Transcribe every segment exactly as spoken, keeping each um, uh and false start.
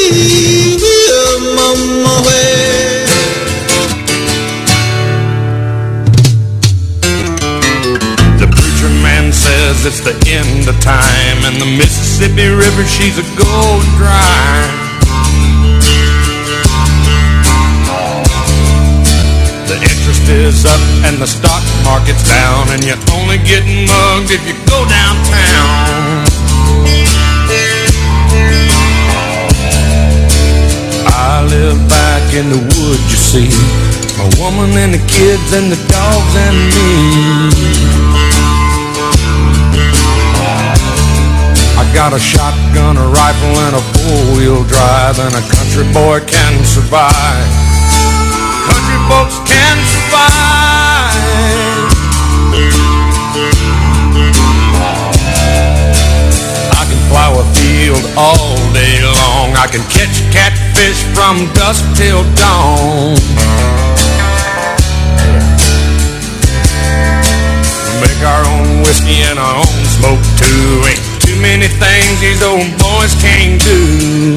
I'm on my way. The preacher man says it's the end of time, and the Mississippi River, she's a gold dry. The interest is up and the stock market's down, and you only get mugged if you go downtown. I live back in the woods, you see, my woman and the kids and the dogs and me. I got a shotgun, a rifle, and a four-wheel drive, and a country boy can survive. Country folks can survive. I can plow a field all day long. I can catch catfish from dusk till dawn. Make our own whiskey and our own smoke too. Ain't too many things these old boys can't do.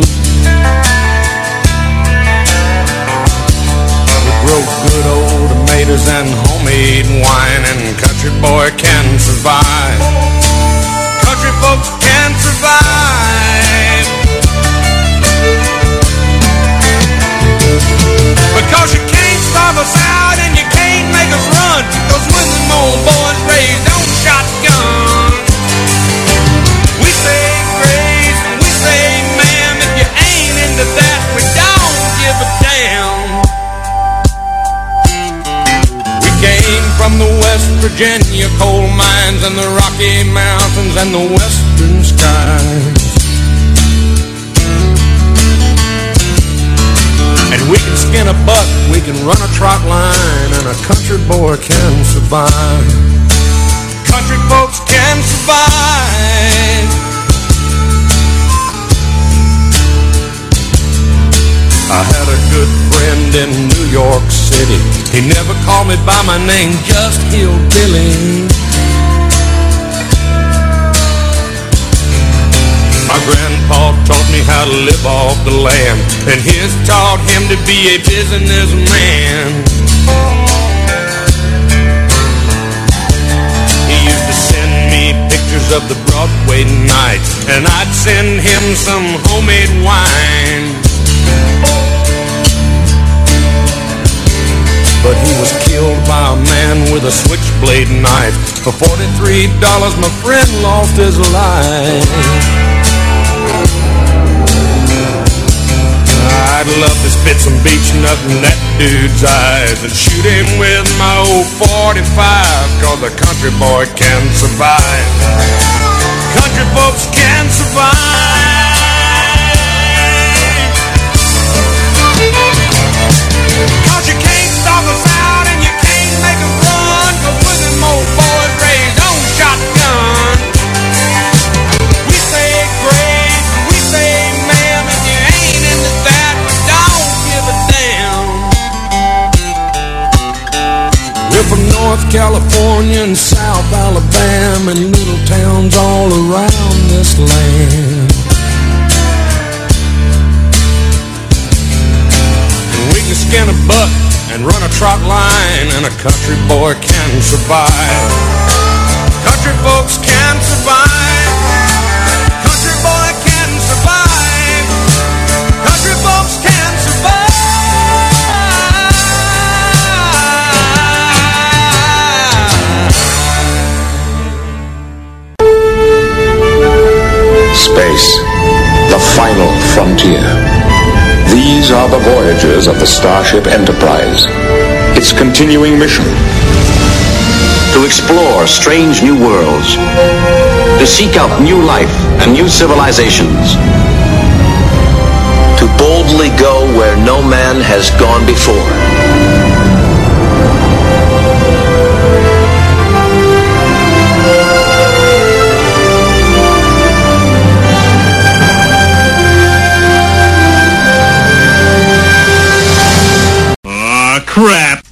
Grow good old tomatoes and homemade wine, and country boy can survive. Country folks can survive. Because you can't starve us out and you can't make us run, 'cause when them old boys raised on shotguns, we say grace and we say ma'am. If you ain't into that, we don't give a damn. Came from the West Virginia coal mines and the Rocky Mountains and the western skies. And we can skin a buck, we can run a trot line, and a country boy can survive. Country folks can survive. I had a good friend in New York City. He never called me by my name, just Hillbilly. My grandpa taught me how to live off the land, and his taught him to be a businessman. He used to send me pictures of the Broadway nights, and I'd send him some homemade wine. But he was killed by a man with a switchblade knife. For forty-three dollars my friend lost his life. I'd love to spit some beach nut in that dude's eyes and shoot him with my old forty-five, 'cause a country boy can survive. Country folks can survive. 'Cause you can't stop us out and you can't make us run, 'cause we're them old boys raised on shotgun. We say grace, we say ma'am. If you ain't into that, don't give a damn. We're from North California and South Alabama and little towns all around this land. We can skin a buck and run a trot line, and a country boy can survive. Country folks can survive. Country boy can survive. Country folks can survive. Space, the final frontier. These are the voyages of the Starship Enterprise. Its continuing mission: to explore strange new worlds, to seek out new life and new civilizations, to boldly go where no man has gone before. Crap.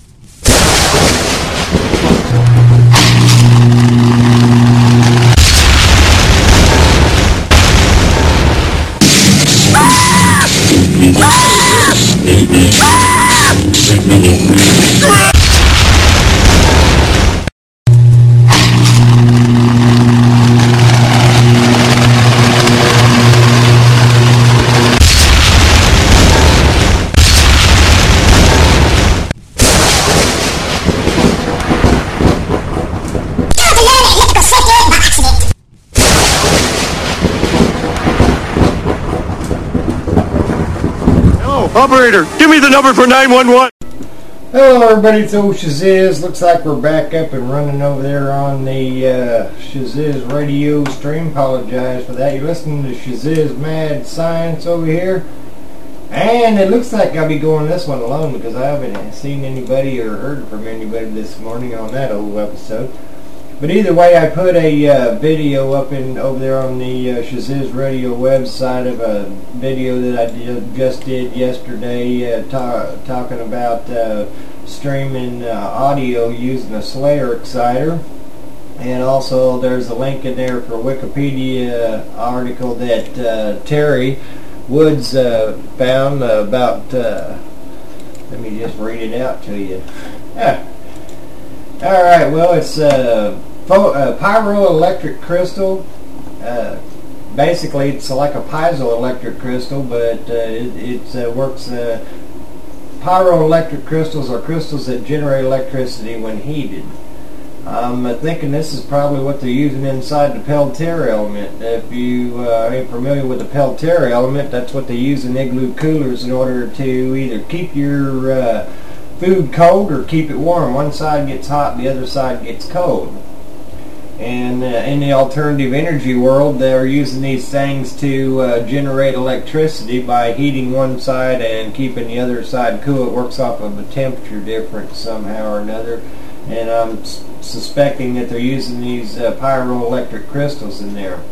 Operator, give me the number for nine one one. Hello everybody, it's old Shaziz. Looks like we're back up and running over there on the uh, Shaziz radio stream. Apologize for that. You're listening to Shaziz Mad Science over here. And it looks like I'll be going this one alone because I haven't seen anybody or heard from anybody this morning on that old episode. But either way, I put a uh, video up in over there on the uh, Shaziz Radio website of a video that I did, just did yesterday, uh, ta talking about uh, streaming uh, audio using a Slayer exciter. And also, there's a link in there for a Wikipedia article that uh, Terry Woods uh, found uh, about. Uh, let me just read it out to you. Yeah. All right. Well, it's. Uh, Uh, pyroelectric crystal. Uh, basically, it's like a piezoelectric crystal, but uh, it, it uh, works. Uh, pyroelectric crystals are crystals that generate electricity when heated. I'm uh, thinking this is probably what they're using inside the Peltier element. If you uh, ain't familiar with the Peltier element, that's what they use in igloo coolers in order to either keep your uh, food cold or keep it warm. One side gets hot, the other side gets cold. And uh, in the alternative energy world, they're using these things to uh, generate electricity by heating one side and keeping the other side cool. It works off of a temperature difference somehow or another. And I'm s suspecting that they're using these uh, pyroelectric crystals in there.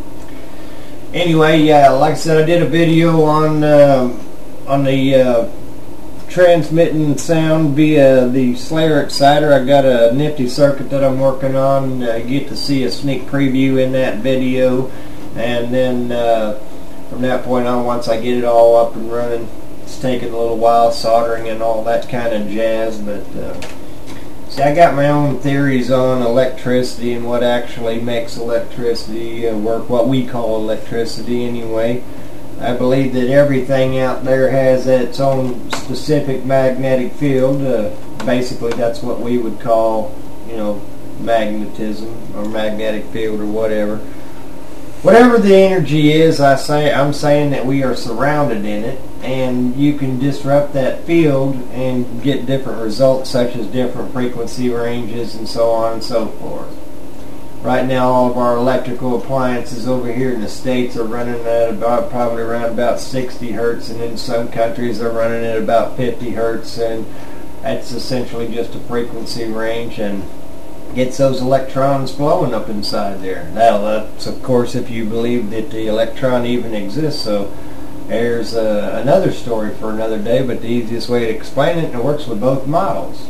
Anyway, yeah, like I said, I did a video on uh, on the uh, transmitting sound via the Slayer exciter. I got a nifty circuit that I'm working on. I get to see a sneak preview in that video, and then uh, from that point on, once I get it all up and running, it's taking a little while, soldering and all that kind of jazz. But uh, see, I got my own theories on electricity and what actually makes electricity uh, work, what we call electricity anyway. I believe that everything out there has its own specific magnetic field. Uh, basically, that's what we would call, you know, magnetism or magnetic field or whatever. Whatever the energy is, I say, I'm saying that we are surrounded in it, and you can disrupt that field and get different results, such as different frequency ranges and so on and so forth. Right now, all of our electrical appliances over here in the States are running at about probably around about sixty hertz, and in some countries they're running at about fifty hertz, and that's essentially just a frequency range and gets those electrons flowing up inside there. Now, that's of course if you believe that the electron even exists. So there's uh, another story for another day, but the easiest way to explain it, and it works with both models,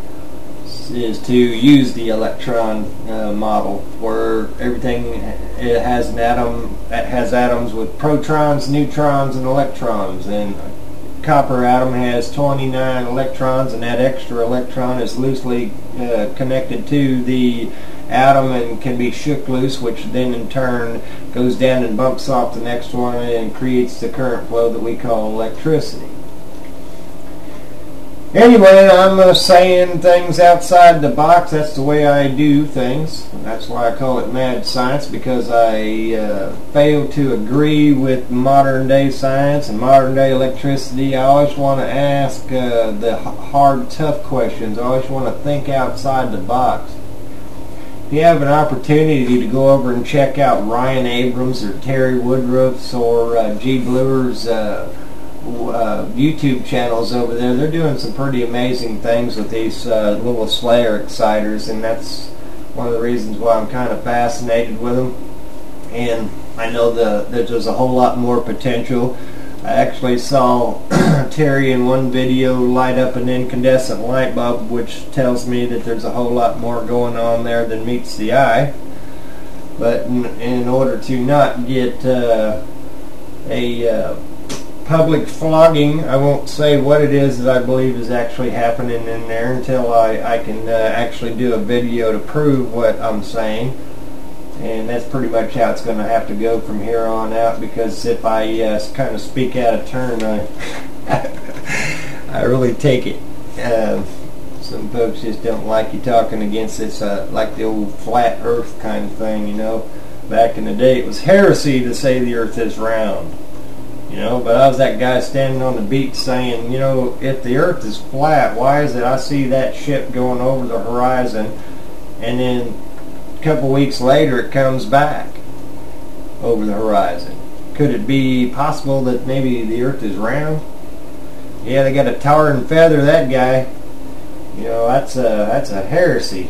is to use the electron uh, model, where everything it has an atom that has atoms with protons, neutrons, and electrons. And a copper atom has twenty-nine electrons, and that extra electron is loosely uh, connected to the atom and can be shook loose, which then in turn goes down and bumps off the next one and creates the current flow that we call electricity. Anyway, I'm uh, saying things outside the box. That's the way I do things. That's why I call it mad science, because I uh, fail to agree with modern day science and modern day electricity. I always want to ask uh, the hard, tough questions. I always want to think outside the box. If you have an opportunity to go over and check out Ryan Abrams or Terry Woodruff's or uh, G. Bluer's uh, Uh, YouTube channels over there, they're doing some pretty amazing things with these uh, little Slayer exciters, and that's one of the reasons why I'm kind of fascinated with them. And I know the, that there's a whole lot more potential. I actually saw Terry in one video light up an incandescent light bulb, which tells me that there's a whole lot more going on there than meets the eye. But in, in order to not get uh, a uh, public flogging, I won't say what it is that I believe is actually happening in there until I, I can uh, actually do a video to prove what I'm saying. And that's pretty much how it's going to have to go from here on out, because if I uh, kind of speak out of turn, I, I really take it. Uh, some folks just don't like you talking against this, uh, like the old flat earth kind of thing, you know. Back in the day, it was heresy to say the earth is round. You know, but I was that guy standing on the beach saying, you know, if the earth is flat, why is it I see that ship going over the horizon, and then a couple weeks later it comes back over the horizon? Could it be possible that maybe the earth is round? Yeah, they got to tar and feather that guy. You know, that's a, that's a heresy.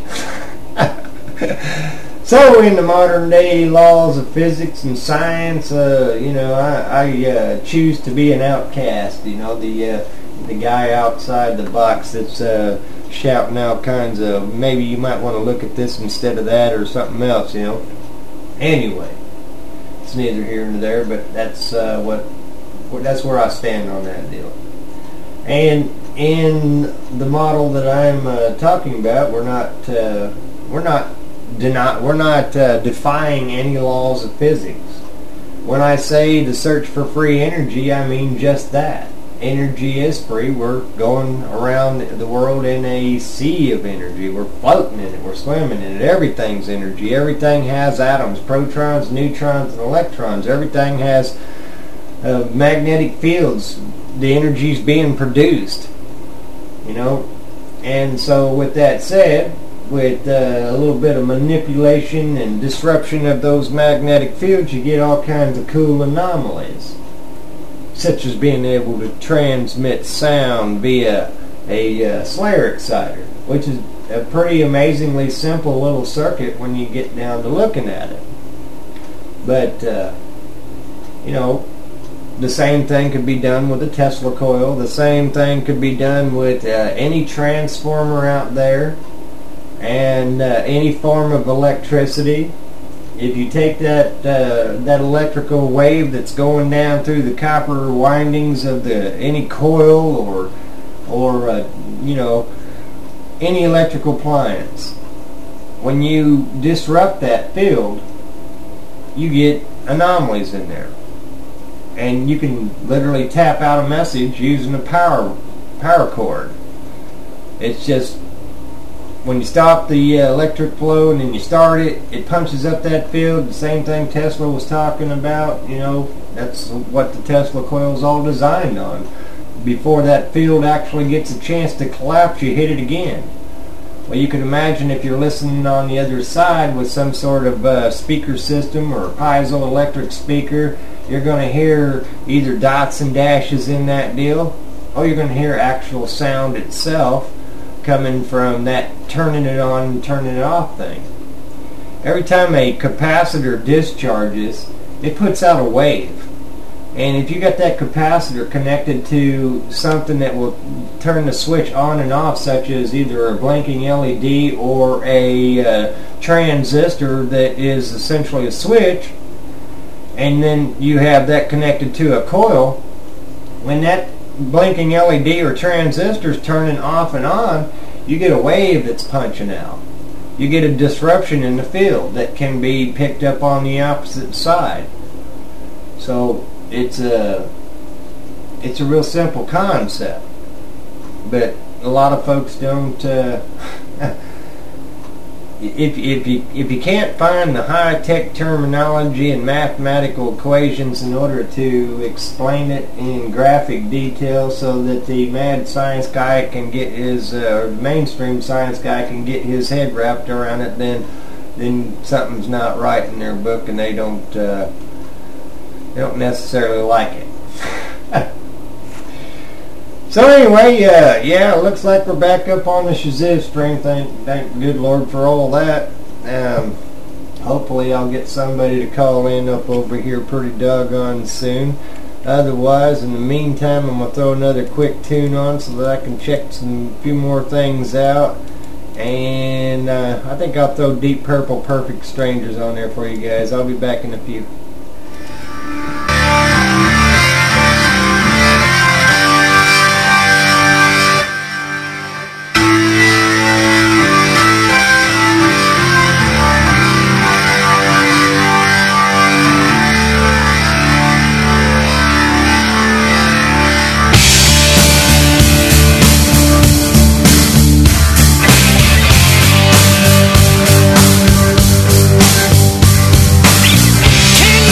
So in the modern day laws of physics and science, uh, you know, I, I uh, choose to be an outcast. You know, the uh, the guy outside the box that's uh, shouting out kinds of, maybe you might want to look at this instead of that or something else. You know. Anyway, it's neither here nor there, but that's uh, what that's where I stand on that deal. And in the model that I'm uh, talking about, we're not uh, we're not. Deny, we're not uh, defying any laws of physics. When I say to search for free energy, I mean just that. Energy is free. We're going around the world in a sea of energy. We're floating in it. We're swimming in it. Everything's energy. Everything has atoms, protons, neutrons, and electrons. Everything has uh, magnetic fields. The energy's being produced. You know? And so with that said, with uh, a little bit of manipulation and disruption of those magnetic fields, you get all kinds of cool anomalies, such as being able to transmit sound via a uh, Slayer exciter, which is a pretty amazingly simple little circuit when you get down to looking at it. But, uh, you know, the same thing could be done with a Tesla coil. The same thing could be done with uh, any transformer out there. And uh, any form of electricity. If you take that uh, that electrical wave that's going down through the copper windings of the any coil or or uh, you know, any electrical appliance, when you disrupt that field, you get anomalies in there, and you can literally tap out a message using a power power cord. It's just, when you stop the uh, electric flow and then you start it, it punches up that field. The same thing Tesla was talking about. You know, that's what the Tesla coil is all designed on. Before that field actually gets a chance to collapse, you hit it again. Well, you can imagine if you're listening on the other side with some sort of uh, speaker system or a piezoelectric speaker, you're going to hear either dots and dashes in that deal, or you're going to hear actual sound itself coming from that turning it on and turning it off thing. Every time a capacitor discharges, it puts out a wave. And if you got that capacitor connected to something that will turn the switch on and off, such as either a blinking L E D or a uh, transistor that is essentially a switch, and then you have that connected to a coil, when that blinking L E D or transistors turning off and on, you get a wave that's punching out. You get a disruption in the field that can be picked up on the opposite side. So it's a it's a real simple concept, but a lot of folks don't. Uh, If, if you if you can't find the high-tech terminology and mathematical equations in order to explain it in graphic detail so that the mad science guy can get his, uh, or mainstream science guy can get his head wrapped around it, then then something's not right in their book, and they don't uh, they don't necessarily like it. So anyway, uh, yeah, it looks like we're back up on the Shazam stream. Thank, thank the good Lord for all that. Um, hopefully I'll get somebody to call in up over here pretty doggone soon. Otherwise, in the meantime, I'm going to throw another quick tune on so that I can check some few more things out. And uh, I think I'll throw Deep Purple Perfect Strangers on there for you guys. I'll be back in a few. Can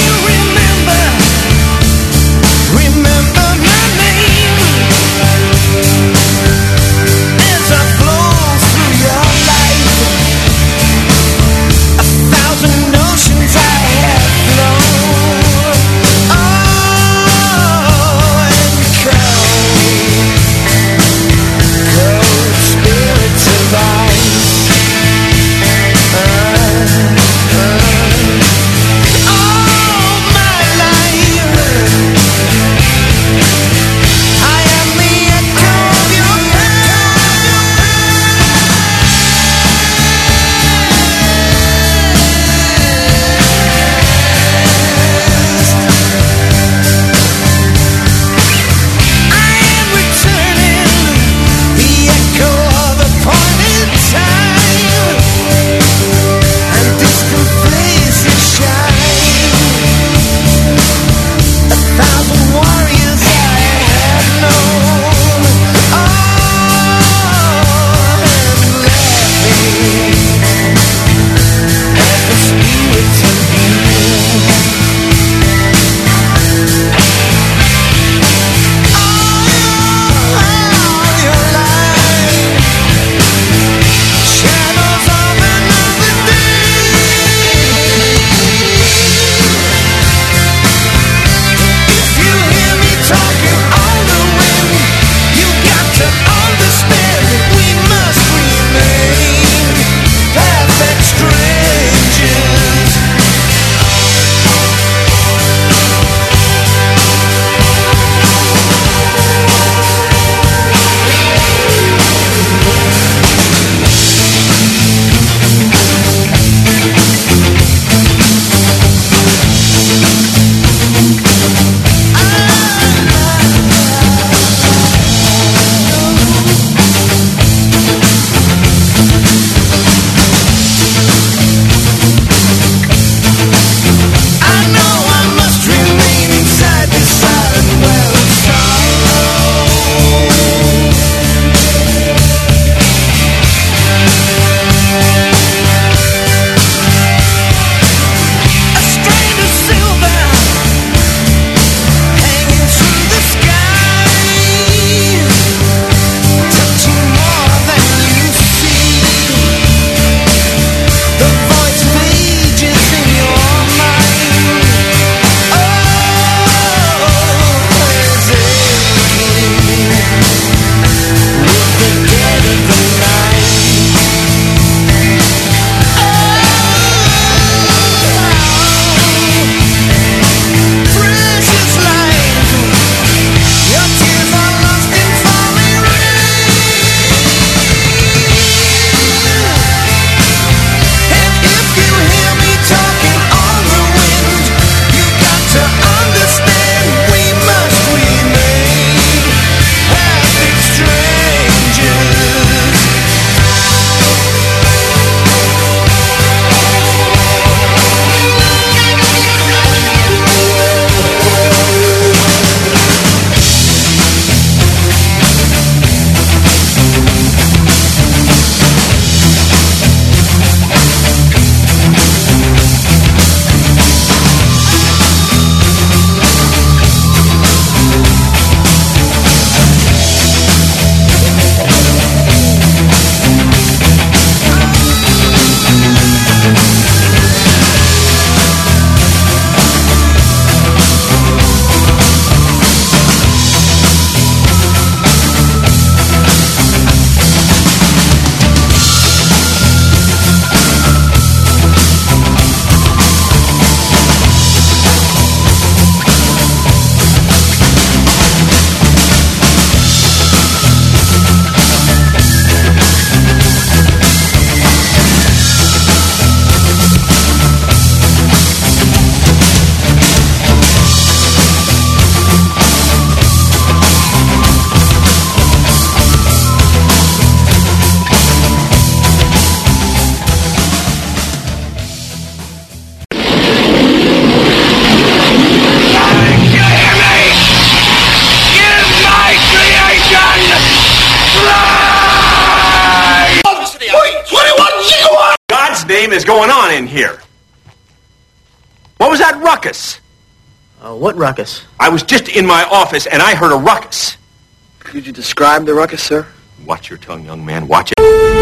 damn is going on in here? What was that ruckus? Uh, what ruckus? I was just in my office and I heard a ruckus. Could you describe the ruckus, sir? Watch your tongue, young man. Watch it.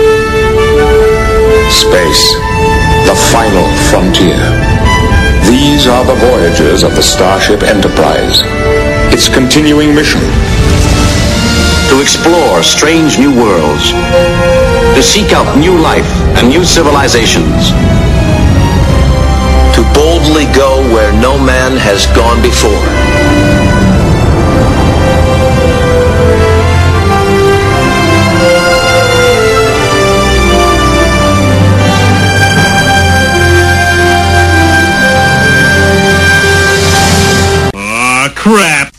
Space, the final frontier. These are the voyages of the Starship Enterprise. Its continuing mission: to explore strange new worlds, to seek out new life and new civilizations, To boldly go where no man has gone before. Aw, crap.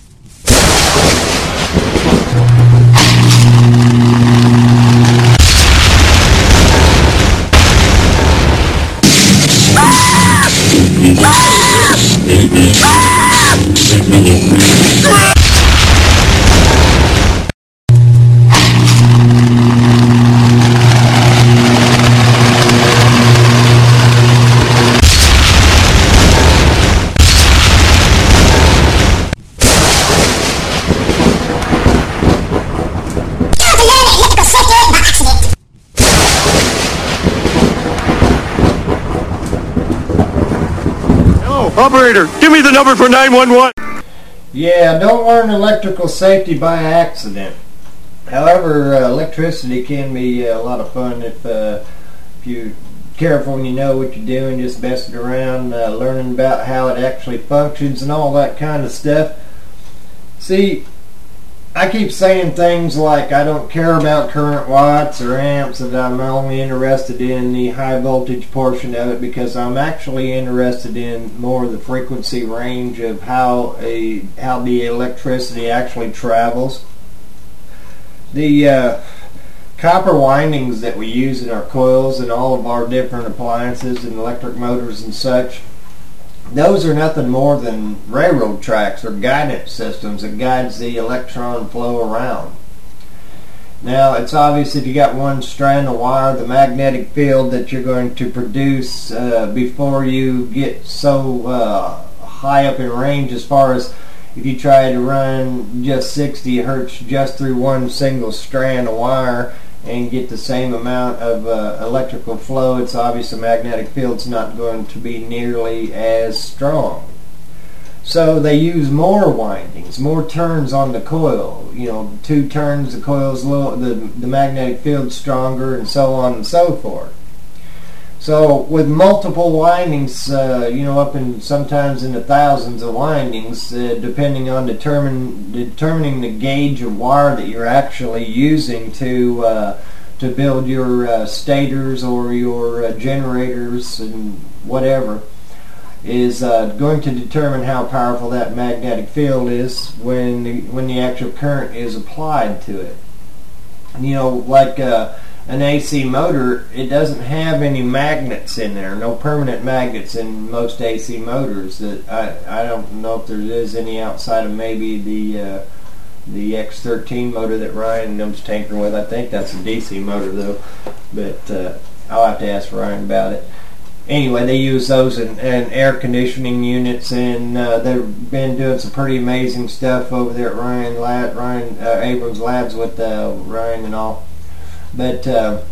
Operator, give me the number for nine one one. Yeah, don't learn electrical safety by accident. However, uh, electricity can be uh, a lot of fun if, uh, if you're careful and you know what you're doing, just messing around, uh, learning about how it actually functions and all that kind of stuff. See, I keep saying things like I don't care about current watts or amps, that I'm only interested in the high voltage portion of it, because I'm actually interested in more the frequency range of how a how the electricity actually travels. The uh, copper windings that we use in our coils and all of our different appliances and electric motors and such, those are nothing more than railroad tracks or guidance systems that guides the electron flow around. Now, it's obvious if you got one strand of wire, the magnetic field that you're going to produce uh, before you get so uh, high up in range, as far as if you try to run just sixty hertz just through one single strand of wire and get the same amount of uh, electrical flow, it's obvious the magnetic field's not going to be nearly as strong. So they use more windings, more turns on the coil. You know, two turns, the coil's little, the the magnetic field's stronger, and so on and so forth. So with multiple windings, uh, you know, up in sometimes in the thousands of windings, uh, depending on determine, determining the gauge of wire that you're actually using to uh, to build your uh, stators or your uh, generators and whatever, is uh, going to determine how powerful that magnetic field is when the, when the actual current is applied to it. And, you know, like uh, an A C motor, it doesn't have any magnets in there, no permanent magnets in most A C motors. That I, I don't know if there is any outside of maybe the uh, the X thirteen motor that Ryan and them's tinkering with. I think that's a D C motor though, but uh, I'll have to ask Ryan about it. Anyway, they use those in, in air conditioning units, and uh, they've been doing some pretty amazing stuff over there at Ryan Lab, Ryan uh, Abrams Labs with uh, Ryan and all. But uh,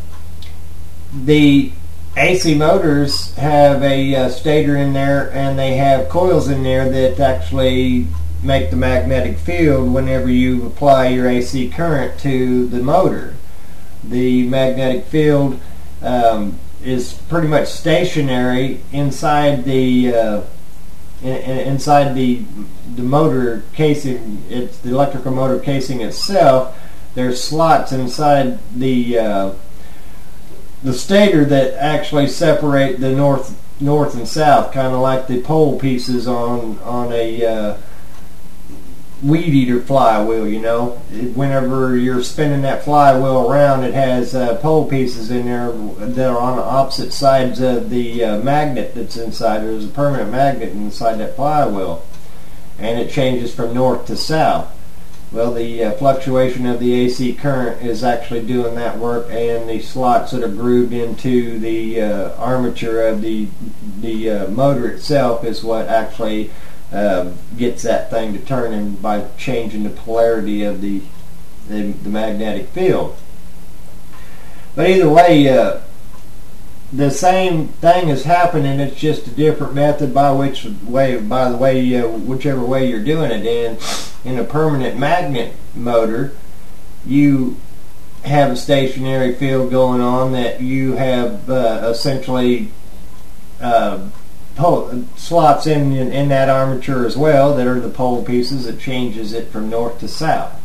the A C motors have a uh, stator in there, and they have coils in there that actually make the magnetic field whenever you apply your A C current to the motor. The magnetic field um, is pretty much stationary inside the uh, in, inside the the motor casing. It's the electrical motor casing itself. There's slots inside the uh, the stator that actually separate the north north and south, kind of like the pole pieces on on a uh, weed eater flywheel. You know, whenever you're spinning that flywheel around, it has uh, pole pieces in there that are on the opposite sides of the uh, magnet that's inside. There's a permanent magnet inside that flywheel, and it changes from north to south. Well, the uh, fluctuation of the A C current is actually doing that work, and the slots that are grooved into the uh, armature of the the uh, motor itself is what actually uh, gets that thing to turning by changing the polarity of the the, the magnetic field. But either way, uh, the same thing is happening. It's just a different method by which way, by the way, uh, whichever way you're doing it. And in a permanent magnet motor, you have a stationary field going on that you have uh, essentially uh, pole, slots in, in in that armature as well that are the pole pieces that changes it from north to south.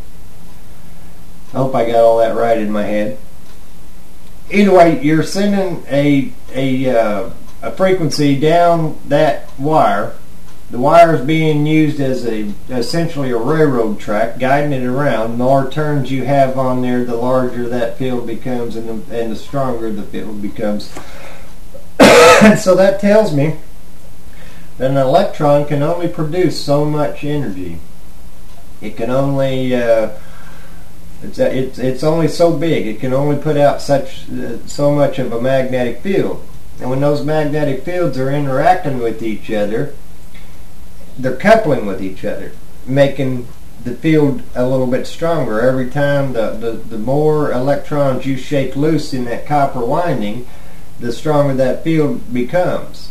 I hope I got all that right in my head. Either way, you're sending a a uh, a frequency down that wire. The wire is being used as a essentially a railroad track, guiding it around. The more turns you have on there, the larger that field becomes, and the, and the stronger the field becomes. And so that tells me that an electron can only produce so much energy. It can only uh, It's, a, it's it's only so big. It can only put out such uh, so much of a magnetic field. And when those magnetic fields are interacting with each other, they're coupling with each other, making the field a little bit stronger. Every time the, the, the more electrons you shake loose in that copper winding, the stronger that field becomes.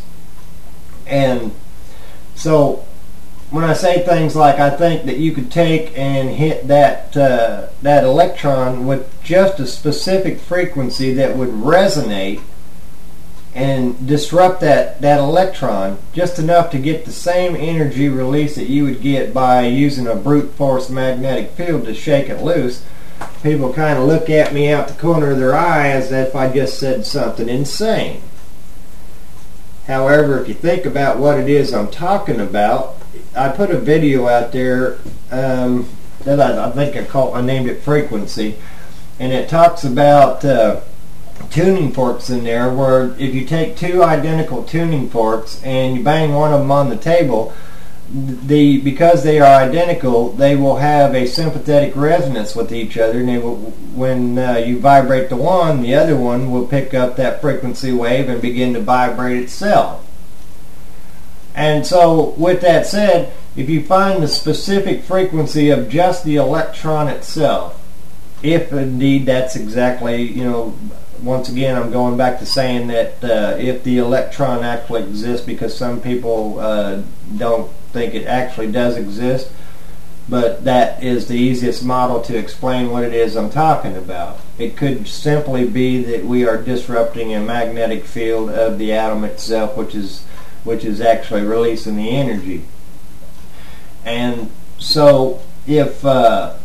And so when I say things like, I think that you could take and hit that uh, that electron with just a specific frequency that would resonate and disrupt that, that electron just enough to get the same energy release that you would get by using a brute force magnetic field to shake it loose, people kind of look at me out the corner of their eye as if I just said something insane. However, if you think about what it is I'm talking about, I put a video out there um, that I, I think I called, I named it Frequency, and it talks about uh, tuning forks in there, where if you take two identical tuning forks and you bang one of them on the table, the because they are identical, they will have a sympathetic resonance with each other, and they will, when uh, you vibrate the one, the other one will pick up that frequency wave and begin to vibrate itself. And so, with that said, if you find the specific frequency of just the electron itself, if indeed that's exactly, you know, once again, I'm going back to saying that uh, if the electron actually exists, because some people uh, don't think it actually does exist, but that is the easiest model to explain what it is I'm talking about. It could simply be that we are disrupting a magnetic field of the atom itself, which is which is actually releasing the energy. And so if uh,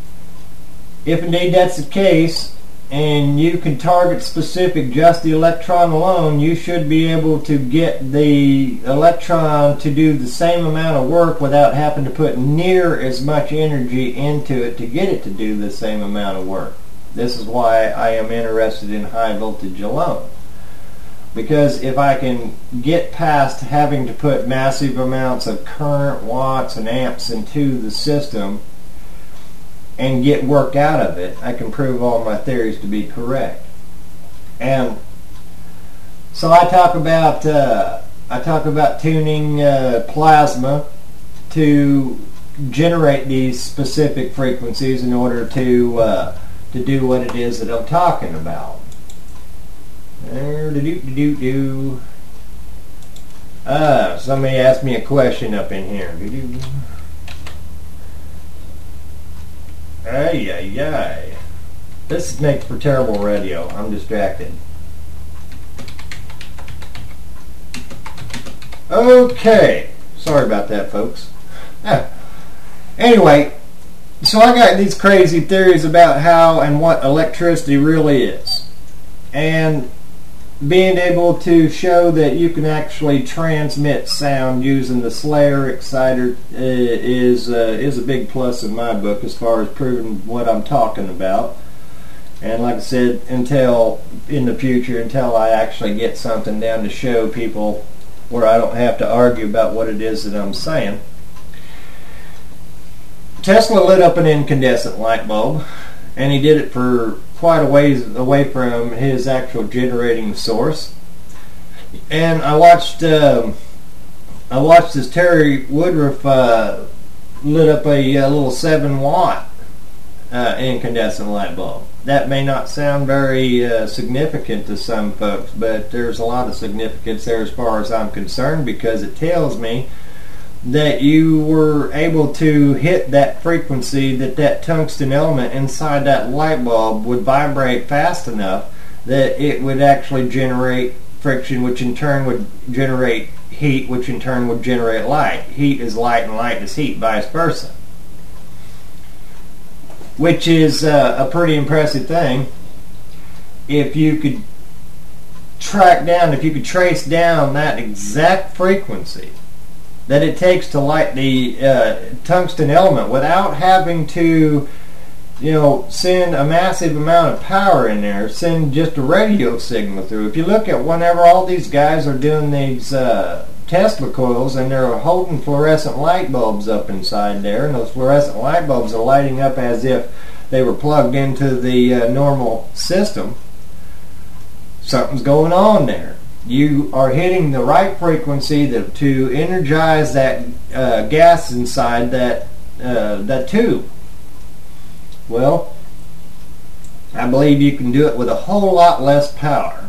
if indeed that's the case, and you can target specific just the electron alone, you should be able to get the electron to do the same amount of work without having to put near as much energy into it to get it to do the same amount of work. This is why I am interested in high voltage alone. Because if I can get past having to put massive amounts of current, watts, and amps into the system and get work out of it, I can prove all my theories to be correct. And so I talk about uh, I talk about tuning uh, plasma to generate these specific frequencies in order to uh, to do what it is that I'm talking about. Do-do-do-do-do. Uh, somebody asked me a question up in here. Do-do. Ay, ay, ay. This makes for terrible radio. I'm distracted. Okay. Sorry about that, folks. Ah. Anyway, so I got these crazy theories about how and what electricity really is. And being able to show that you can actually transmit sound using the Slayer exciter uh, is uh, is a big plus in my book as far as proving what I'm talking about. And like I said, until in the future, until I actually get something down to show people where I don't have to argue about what it is that I'm saying. Tesla lit up an incandescent light bulb, and he did it for quite a ways away from his actual generating source. And I watched, um, I watched as Terry Woodruff uh, lit up a, a little seven watt uh, incandescent light bulb. That may not sound very uh, significant to some folks, but there's a lot of significance there as far as I'm concerned, because it tells me that you were able to hit that frequency, that that tungsten element inside that light bulb would vibrate fast enough that it would actually generate friction, which in turn would generate heat, which in turn would generate light. Heat is light and light is heat, vice versa. Which is uh, a pretty impressive thing. If you could track down, if you could trace down that exact frequency that it takes to light the uh, tungsten element without having to, you know, send a massive amount of power in there, send just a radio signal through. If you look at whenever all these guys are doing these uh, Tesla coils and they're holding fluorescent light bulbs up inside there, and those fluorescent light bulbs are lighting up as if they were plugged into the uh, normal system, something's going on there. You are hitting the right frequency that, to energize that uh, gas inside that uh, that tube. Well, I believe you can do it with a whole lot less power.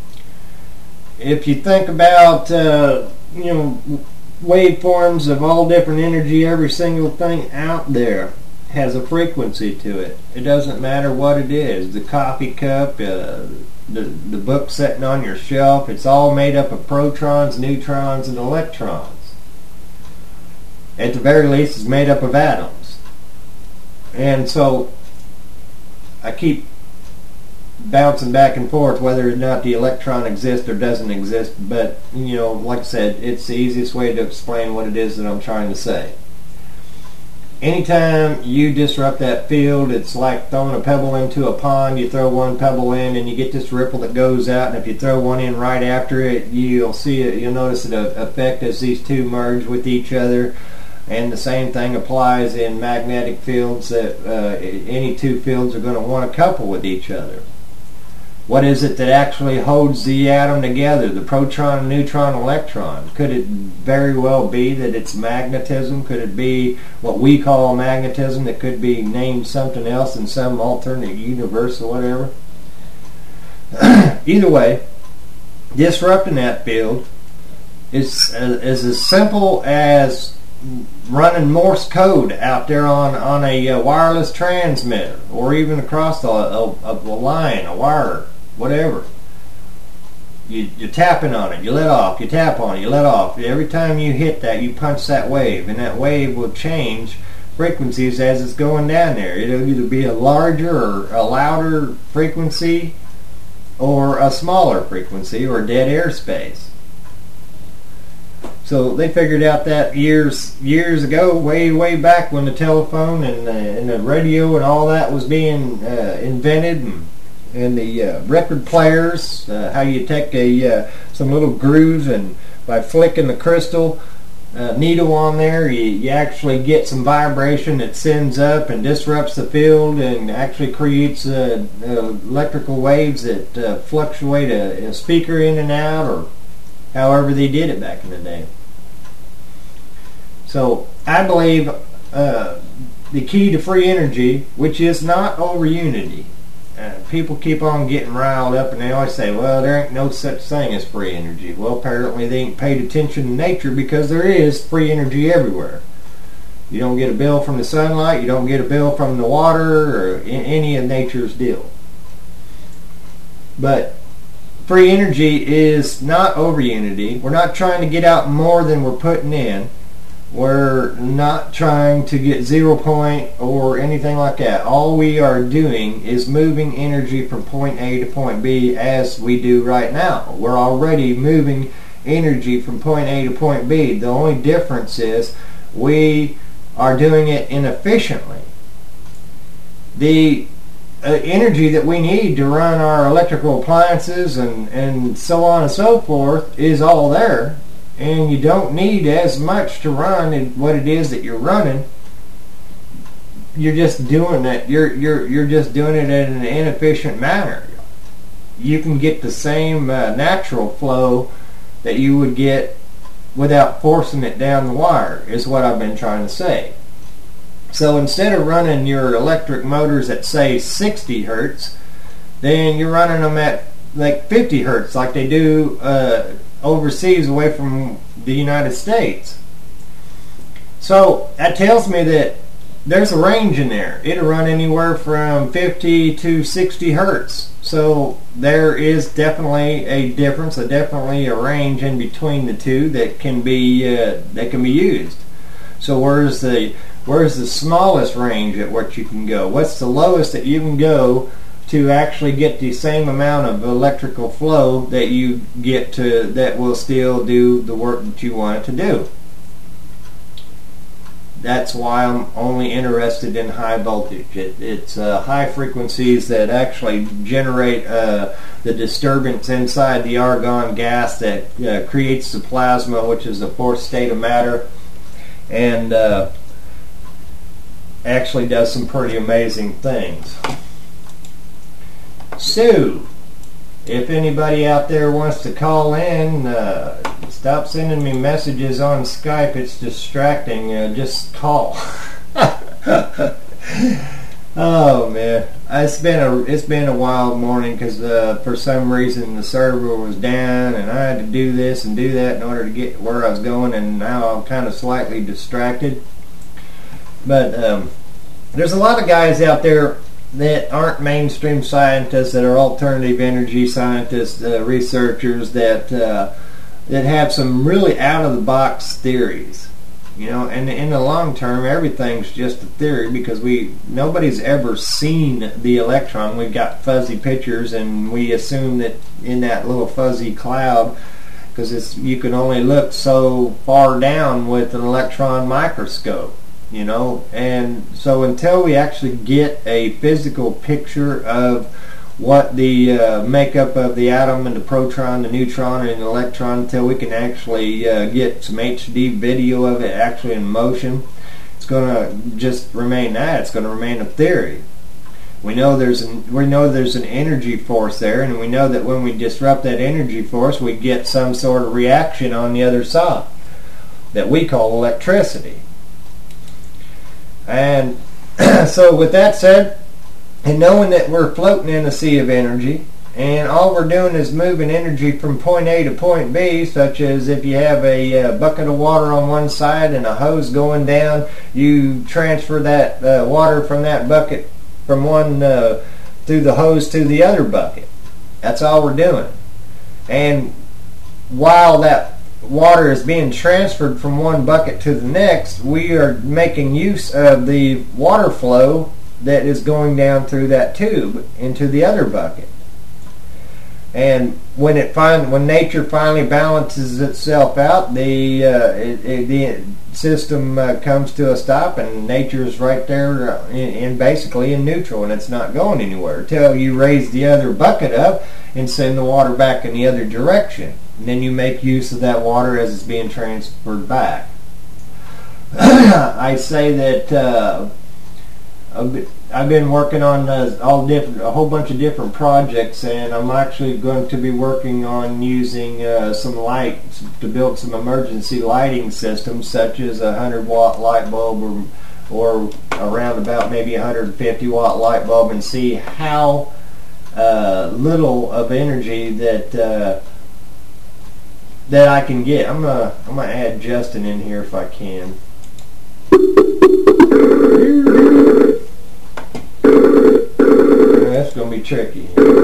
If you think about uh, you know, waveforms of all different energy, every single thing out there has a frequency to it. It doesn't matter what it is. The coffee cup, uh, the, the book sitting on your shelf, it's all made up of protons, neutrons, and electrons. At the very least, it's made up of atoms. And so I keep bouncing back and forth whether or not the electron exists or doesn't exist, but, you know, like I said, it's the easiest way to explain what it is that I'm trying to say. Anytime you disrupt that field, it's like throwing a pebble into a pond. You throw one pebble in and you get this ripple that goes out, and if you throw one in right after it, you'll see it, you'll notice it effect as these two merge with each other. And the same thing applies in magnetic fields, that uh, any two fields are going to want to couple with each other. What is it that actually holds the atom together, the proton, neutron, electron? Could it very well be that it's magnetism? Could it be what we call magnetism that could be named something else in some alternate universe or whatever? Either way, disrupting that field is, is as simple as running Morse code out there on, on a uh, wireless transmitter, or even across a, a, a line, a wire, whatever. You, you're tapping on it, you let off, you tap on it, you let off. Every time you hit that, you punch that wave, and that wave will change frequencies as it's going down there. It'll either be a larger or a louder frequency, or a smaller frequency, or dead airspace. So they figured out that years years ago, way way back when the telephone and the, and the radio and all that was being uh, invented, and, and the uh, record players, uh, how you take a uh, some little grooves, and by flicking the crystal uh, needle on there, you, you actually get some vibration that sends up and disrupts the field and actually creates uh, uh, electrical waves that uh, fluctuate a, a speaker in and out, or however they did it back in the day. So I believe uh, the key to free energy, which is not over unity. Uh, people keep on getting riled up and they always say, well, there ain't no such thing as free energy. Well, apparently they ain't paid attention to nature, because there is free energy everywhere. You don't get a bill from the sunlight, you don't get a bill from the water, or in any of nature's deal. But free energy is not over unity. We're not trying to get out more than we're putting in. We're not trying to get zero point or anything like that. All we are doing is moving energy from point A to point B, as we do right now. We're already moving energy from point A to point B. The only difference is we are doing it inefficiently. The uh, energy that we need to run our electrical appliances and, and so on and so forth is all there. And you don't need as much to run what it is that you're running. you're just doing it. You're you're you're just doing it in an inefficient manner. You can get the same uh, natural flow that you would get without forcing it down the wire, is what I've been trying to say. So instead of running your electric motors at, say, sixty hertz, then you're running them at like fifty hertz, like they do uh, overseas away from the United States. So that tells me that there's a range in there. It'll run anywhere from fifty to sixty hertz. So there is definitely a difference, a definitely a range in between the two that can be uh, that can be used. So where's the where's the smallest range at what you can go? What's the lowest that you can go to actually get the same amount of electrical flow that you get to that will still do the work that you want it to do? That's why I'm only interested in high voltage. It, it's uh, high frequencies that actually generate uh, the disturbance inside the argon gas that uh, creates the plasma, which is the fourth state of matter, and uh, actually does some pretty amazing things. So, if anybody out there wants to call in, uh, stop sending me messages on Skype. It's distracting. Uh, just call. Oh man, it's been a it's been a wild morning because uh, for some reason the server was down, and I had to do this and do that in order to get where I was going, and now I'm kind of slightly distracted. But um, there's a lot of guys out there that aren't mainstream scientists, that are alternative energy scientists, uh, researchers that uh, that have some really out-of-the-box theories. You know, and in the long term, everything's just a theory because we nobody's ever seen the electron. We've got fuzzy pictures, and we assume that in that little fuzzy cloud, because it's you can only look so far down with an electron microscope. You know, and so until we actually get a physical picture of what the uh, makeup of the atom and the proton, the neutron, and the electron, until we can actually uh, get some H D video of it actually in motion, it's going to just remain that. It's going to remain a theory. We know there's an, we know there's an energy force there, and we know that when we disrupt that energy force, we get some sort of reaction on the other side that we call electricity. And so with that said, and knowing that we're floating in a sea of energy, and all we're doing is moving energy from point A to point B, such as if you have a uh, bucket of water on one side and a hose going down, you transfer that uh, water from that bucket from one uh, through the hose to the other bucket. That's all we're doing. And while that water is being transferred from one bucket to the next, we are making use of the water flow that is going down through that tube into the other bucket. And when it find, when nature finally balances itself out, the uh, it, it, the system uh, comes to a stop, and nature is right there uh, in, in basically in neutral, and it's not going anywhere until you raise the other bucket up and send the water back in the other direction. And then you make use of that water as it's being transferred back. I say that uh, I've been working on uh, all different, a whole bunch of different projects, and I'm actually going to be working on using uh, some light to build some emergency lighting systems, such as a hundred watt light bulb, or, or around about maybe a hundred fifty watt light bulb, and see how uh, little of energy that uh, that I can get. I'm gonna I'm gonna add Justin in here if I can. That's gonna be tricky.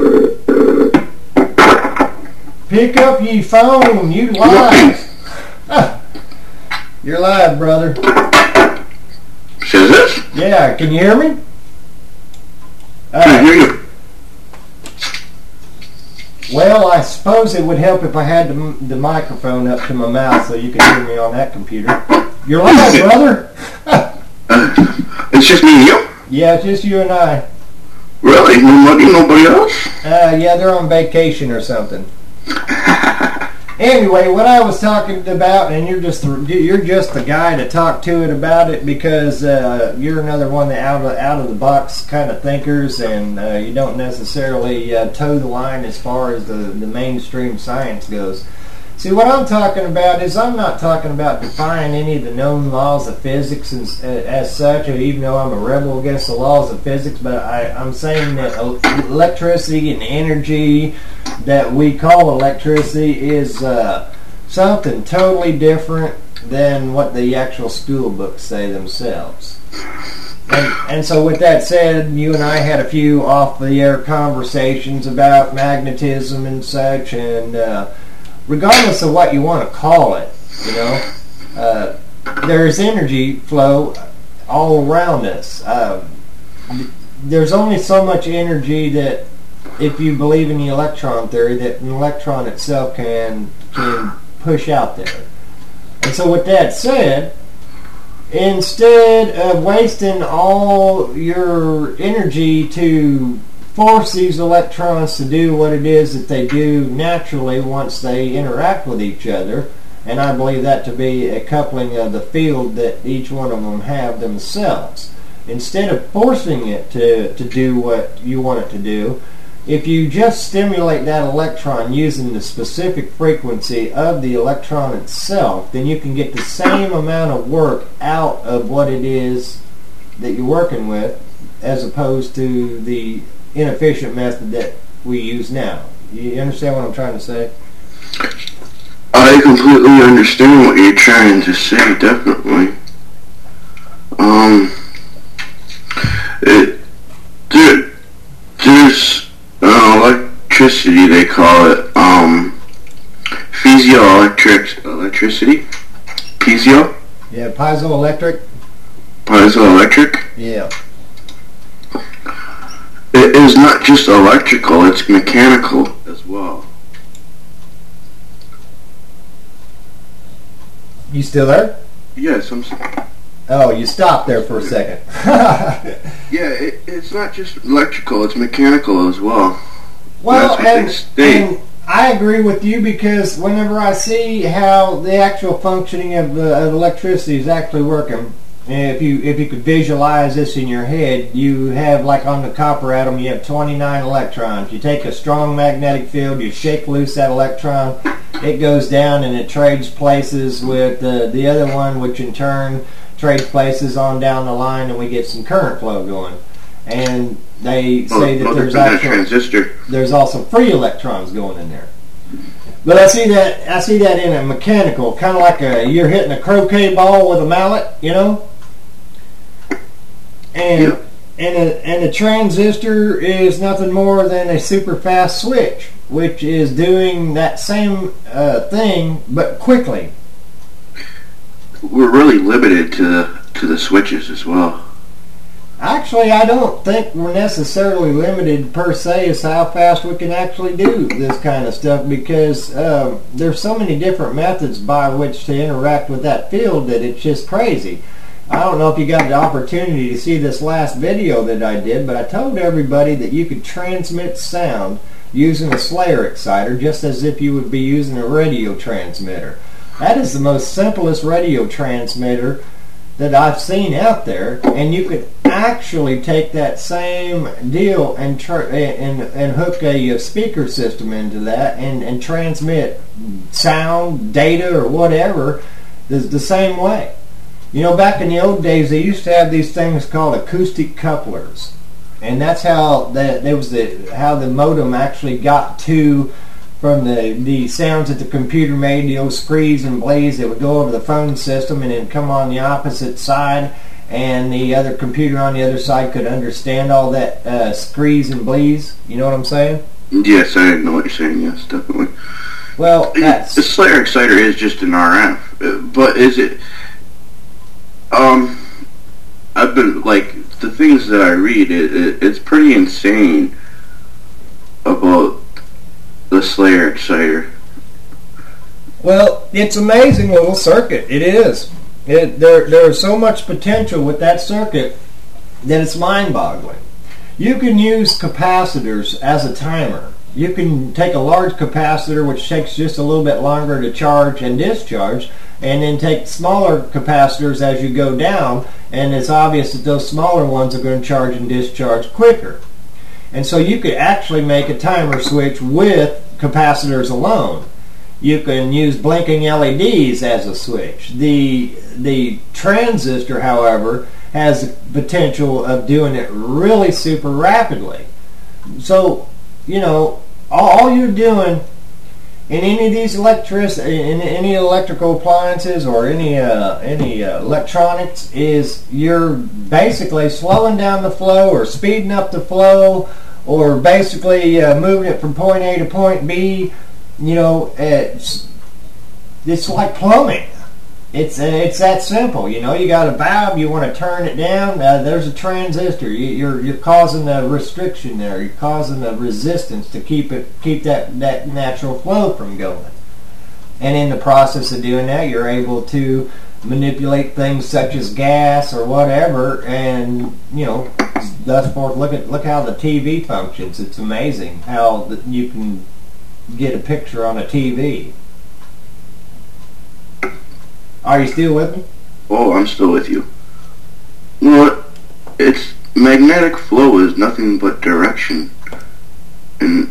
Pick up ye phone, you live. You're live, brother. Says this? Yeah, can you hear me? Uh, I hear you. Well, I suppose it would help if I had the, the microphone up to my mouth so you could hear me on that computer. You're live, brother. uh, it's just me and you? Yeah, it's just you and I. Really? Nobody, nobody else? Uh, yeah, they're on vacation or something. Anyway, what I was talking about, and you're just you're just the guy to talk to it about it because uh, you're another one that out of out of the box kind of thinkers, and uh, you don't necessarily uh, toe the line as far as the the mainstream science goes. See, what I'm talking about is I'm not talking about defying any of the known laws of physics as, as such, even though I'm a rebel against the laws of physics, but I, I'm saying that electricity and energy that we call electricity is uh, something totally different than what the actual school books say themselves. And, and so with that said, you and I had a few off-the-air conversations about magnetism and such, and uh, regardless of what you want to call it, you know, uh, there's energy flow all around us. Uh, there's only so much energy that, if you believe in the electron theory, that an electron itself can can push out there. And so with that said, instead of wasting all your energy to force these electrons to do what it is that they do naturally once they interact with each other, and I believe that to be a coupling of the field that each one of them have themselves. Instead of forcing it to, to do what you want it to do, if you just stimulate that electron using the specific frequency of the electron itself, then you can get the same amount of work out of what it is that you're working with, as opposed to the inefficient method that we use now. You understand what I'm trying to say? I completely understand what you're trying to say, definitely. Um, it, there, there's uh, electricity, they call it, um, piezoelectric electricity, piezo? Yeah, piezoelectric. Piezoelectric? Yeah. It is not just electrical, it's mechanical as well. You still there? Yes, I'm. Oh, you stopped there for a second. Yeah, it, it's not just electrical; it's mechanical as well. Well, and, and and I agree with you, because whenever I see how the actual functioning of, uh, of electricity is actually working, if you if you could visualize this in your head, you have, like on the copper atom, you have twenty-nine electrons. You take a strong magnetic field, you shake loose that electron, it goes down and it trades places with uh, the other one, which in turn trades places on down the line, and we get some current flow going. And they say that there's actually transistor. There's also free electrons going in there. But I see that I see that in a mechanical, kind of like a you're hitting a croquet ball with a mallet, you know. And yeah. and a, and a transistor is nothing more than a super fast switch, which is doing that same uh, thing but quickly. We're really limited to the, to the switches as well. Actually, I don't think we're necessarily limited per se as how fast we can actually do this kind of stuff, because um, there's so many different methods by which to interact with that field that it's just crazy. I don't know if you got the opportunity to see this last video that I did, but I told everybody that you could transmit sound using a Slayer exciter just as if you would be using a radio transmitter. That is the most simplest radio transmitter that I've seen out there, and you could actually take that same deal and tr- and, and hook a speaker system into that and, and transmit sound, data, or whatever the, the same way. You know, back in the old days, they used to have these things called acoustic couplers, and that's how that there was the how the modem actually got to from the the sounds that the computer made, the old screes and blaze that would go over the phone system and then come on the opposite side, and the other computer on the other side could understand all that uh, screes and blees. You know what I'm saying? Yes, I know what you're saying. Yes, definitely. Well, that's the Slayer exciter is just an R F, but is it? Um, I've been like the things that I read. It, it, it's pretty insane about the Slayer exciter. Well, it's an amazing little circuit. It is. It, there, there's so much potential with that circuit that it's mind-boggling. You can use capacitors as a timer. You can take a large capacitor, which takes just a little bit longer to charge and discharge, and then take smaller capacitors as you go down, and it's obvious that those smaller ones are going to charge and discharge quicker. And so you could actually make a timer switch with capacitors alone. You can use blinking L E Ds as a switch. The the transistor, however, has the potential of doing it really super rapidly. So, you know, all, all you're doing in any of these electric, in any electrical appliances or any uh, any uh, electronics is you're basically slowing down the flow or speeding up the flow, or basically uh, moving it from point A to point B. You know, it's it's like plumbing. It's it's that simple. You know, you got a valve, you want to turn it down. Uh, there's a transistor. You, you're you're causing a restriction there. You're causing a resistance to keep it keep that that natural flow from going. And in the process of doing that, you're able to manipulate things such as gas or whatever, and you know, thus forth. Look at look how the T V functions. It's amazing how the, you can get a picture on a T V. Are you still with me? Oh, I'm still with you. Well, it's magnetic flow is nothing but direction, and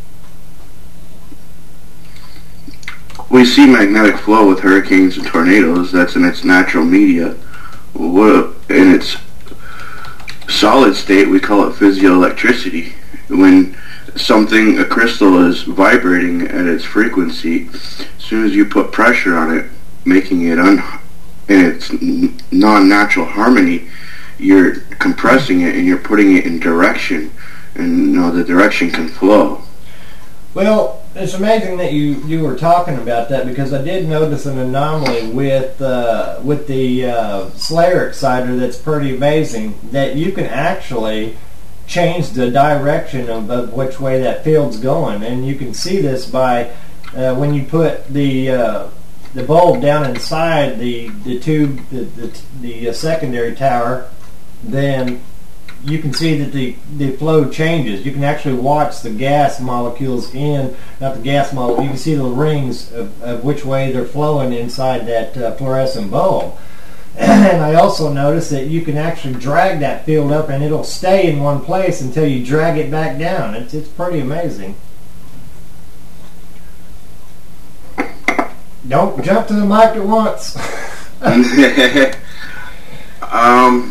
we see magnetic flow with hurricanes and tornadoes. That's in its natural media. What in its solid state, we call it physioelectricity. When something, a crystal, is vibrating at its frequency, as soon as you put pressure on it, making it un in its non-natural harmony, you're compressing it and you're putting it in direction, and you know the direction can flow. Well, it's amazing that you you were talking about that, because I did notice an anomaly with uh, with the uh, Slayer exciter that's pretty amazing. That you can actually change the direction of, of which way that field's going, and you can see this by uh, when you put the uh, the bulb down inside the the tube, the the, the uh, secondary tower, then you can see that the the flow changes. You can actually watch the gas molecules in, not the gas molecule. You can see the rings of, of which way they're flowing inside that uh, fluorescent bulb. And I also noticed that you can actually drag that field up, and it'll stay in one place until you drag it back down. It's it's pretty amazing. Don't jump to the mic at once. um,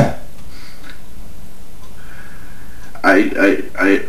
I, I,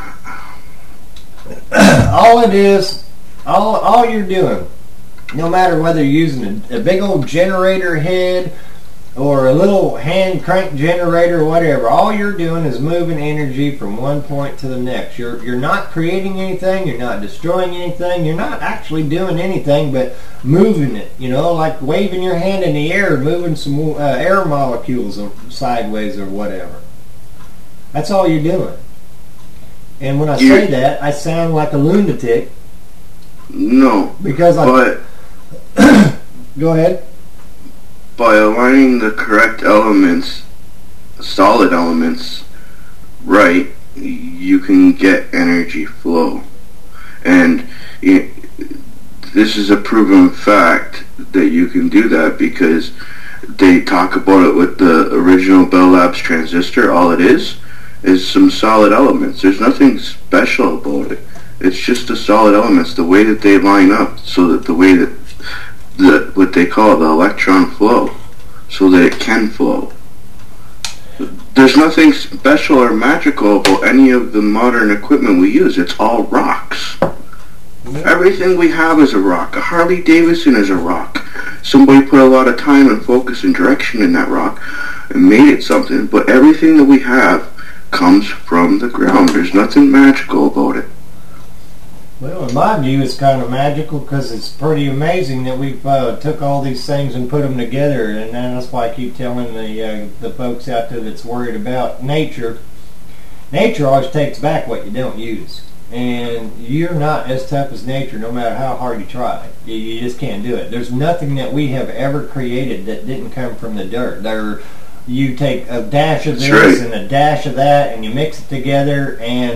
I, all it is, all, all you're doing, no matter whether you're using a, a big old generator head or a little hand crank generator or whatever, all you're doing is moving energy from one point to the next. You're you're not creating anything, you're not destroying anything, you're not actually doing anything but moving it, you know, like waving your hand in the air, moving some uh, air molecules or sideways or whatever. That's all you're doing. And when I you, say that, I sound like a lunatic. No. Because I... But... Go ahead. By aligning the correct elements, solid elements, right, you can get energy flow. And it, this is a proven fact that you can do that, because they talk about it with the original Bell Labs transistor. All it is is some solid elements. There's nothing special about it. It's just the solid elements, the way that they line up, so that the way that the what they call the electron flow, so that it can flow. There's nothing special or magical about any of the modern equipment we use. It's all rocks. Everything we have is a rock. A Harley Davidson is a rock. Somebody put a lot of time and focus and direction in that rock and made it something, but everything that we have comes from the ground. There's nothing magical about it. Well, in my view, it's kind of magical, because it's pretty amazing that we've uh, took all these things and put them together, and that's why I keep telling the uh, the folks out there that's worried about nature. Nature always takes back what you don't use, and you're not as tough as nature, no matter how hard you try. You, you just can't do it. There's nothing that we have ever created that didn't come from the dirt. There, you take a dash of this right. and a dash of that, and you mix it together, and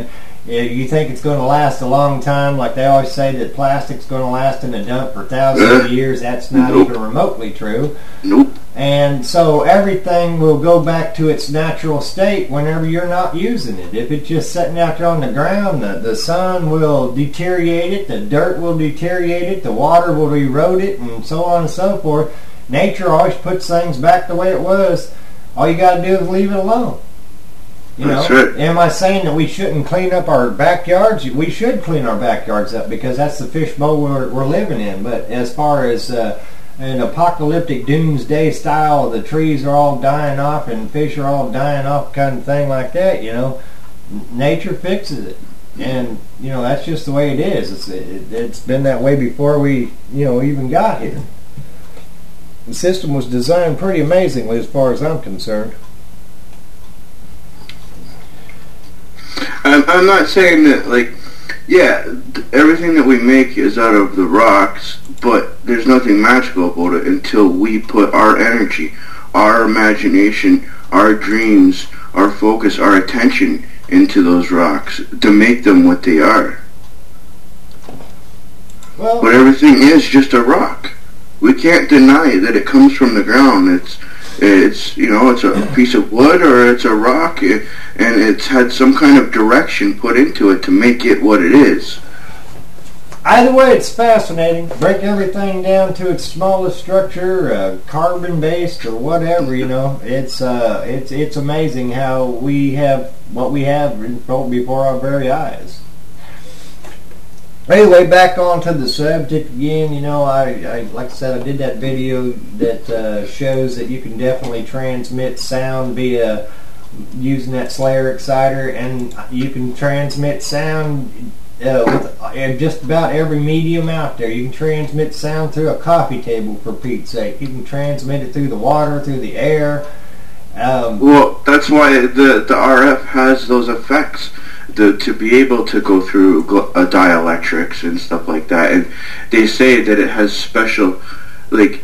If you think it's going to last a long time, like they always say that plastic's going to last in a dump for thousands Uh, of years, that's not nope. even remotely true. Nope. And so everything will go back to its natural state whenever you're not using it. If it's just sitting out there on the ground, the, the sun will deteriorate it, the dirt will deteriorate it, the water will erode it, and so on and so forth. Nature always puts things back the way it was. All you got to do is leave it alone. You know, That's right. am I saying that we shouldn't clean up our backyards? We should clean our backyards up because that's the fishbowl we're, we're living in. But as far as uh, an apocalyptic doomsday style, the trees are all dying off and fish are all dying off kind of thing like that, you know, n- nature fixes it. And, you know, that's just the way it is. It's, it, it's been that way before we, you know, even got here. The system was designed pretty amazingly as far as I'm concerned. I'm, I'm not saying that, like, yeah, th- everything that we make is out of the rocks, but there's nothing magical about it until we put our energy, our imagination, our dreams, our focus, our attention into those rocks to make them what they are. Well, But everything is just a rock. We can't deny that it comes from the ground. It's, it's you know, it's a piece of wood or it's a rock, eh, and it's had some kind of direction put into it to make it what it is. either way, it's fascinating. Break everything down to its smallest structure, uh, carbon-based or whatever. You know, it's uh, it's it's amazing how we have what we have in front before our very eyes. Anyway, back onto the subject again. You know, I, I like I said, I did that video that uh, shows that you can definitely transmit sound via using that Slayer exciter, and you can transmit sound uh, with uh, just about every medium out there. You can transmit sound through a coffee table, for Pete's sake. You can transmit it through the water, through the air. Um, Well, that's why the the R F has those effects. The, to be able to go through gl- uh, dielectrics and stuff like that, and they say that it has special, like,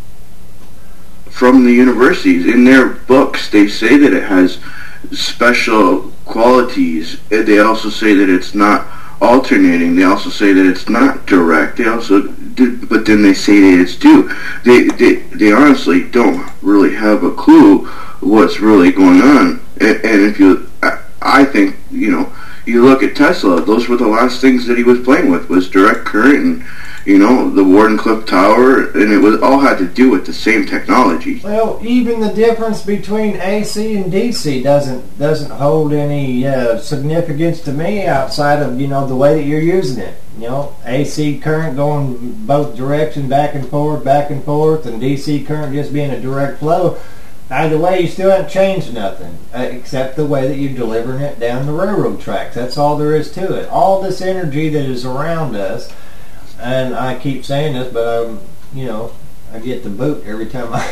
from the universities in their books, they say that it has special qualities. And they also say that it's not alternating. They also say that it's not direct. They also, do, but then they say that it's due. They they they honestly don't really have a clue what's really going on. And, and if you, I, I think, you know, you look at Tesla, those were the last things that he was playing with, was direct current and, you know, the Wardenclyffe Tower, and it was all had to do with the same technology. Well, even the difference between A C and D C doesn't doesn't hold any uh, significance to me outside of, you know, the way that you're using it. You know, A C current going both directions, back and forth, back and forth, and D C current just being a direct flow. Either way, you still haven't changed nothing, uh, except the way that you're delivering it down the railroad tracks. That's all there is to it. All this energy that is around us, and I keep saying this, but I'm, you know, I get the boot every time I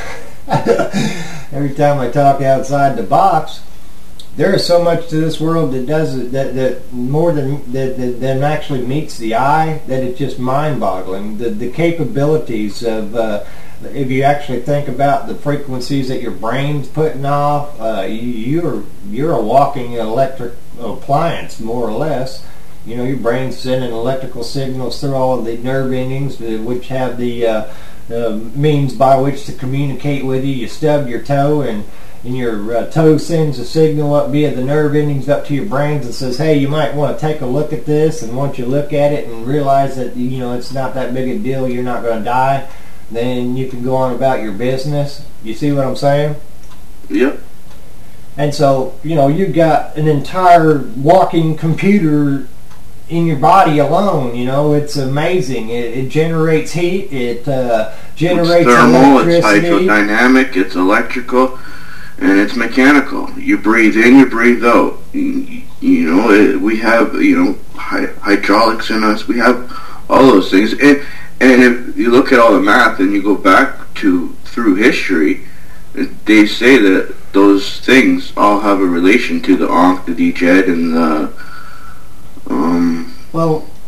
every time I talk outside the box. There is so much to this world that does it, that that more than that, that than actually meets the eye, that it's just mind-boggling. The the capabilities of uh, if you actually think about the frequencies that your brain's putting off, uh, you, you're you're a walking electric appliance, more or less. You know, your brain's sending electrical signals through all of the nerve endings, which have the uh, uh, means by which to communicate with you. You stub your toe, and, and your uh, toe sends a signal up via the nerve endings up to your brains and says, hey, you might want to take a look at this. And once you look at it and realize that, you know, it's not that big a deal, you're not going to die, then you can go on about your business. You see what I'm saying? Yep. And so, you know, you've got an entire walking computer in your body alone. You know, it's amazing. It, it generates heat. It uh, generates it's thermal, electricity. It's hydrodynamic, it's electrical, and it's mechanical. You breathe in, you breathe out. You, you know, it, we have, you know, hy- hydraulics in us. We have all those things. And, and if you look at all the math and you go back to through history, they say that those things all have a relation to the Ankh, the D J E D, and the um, Well,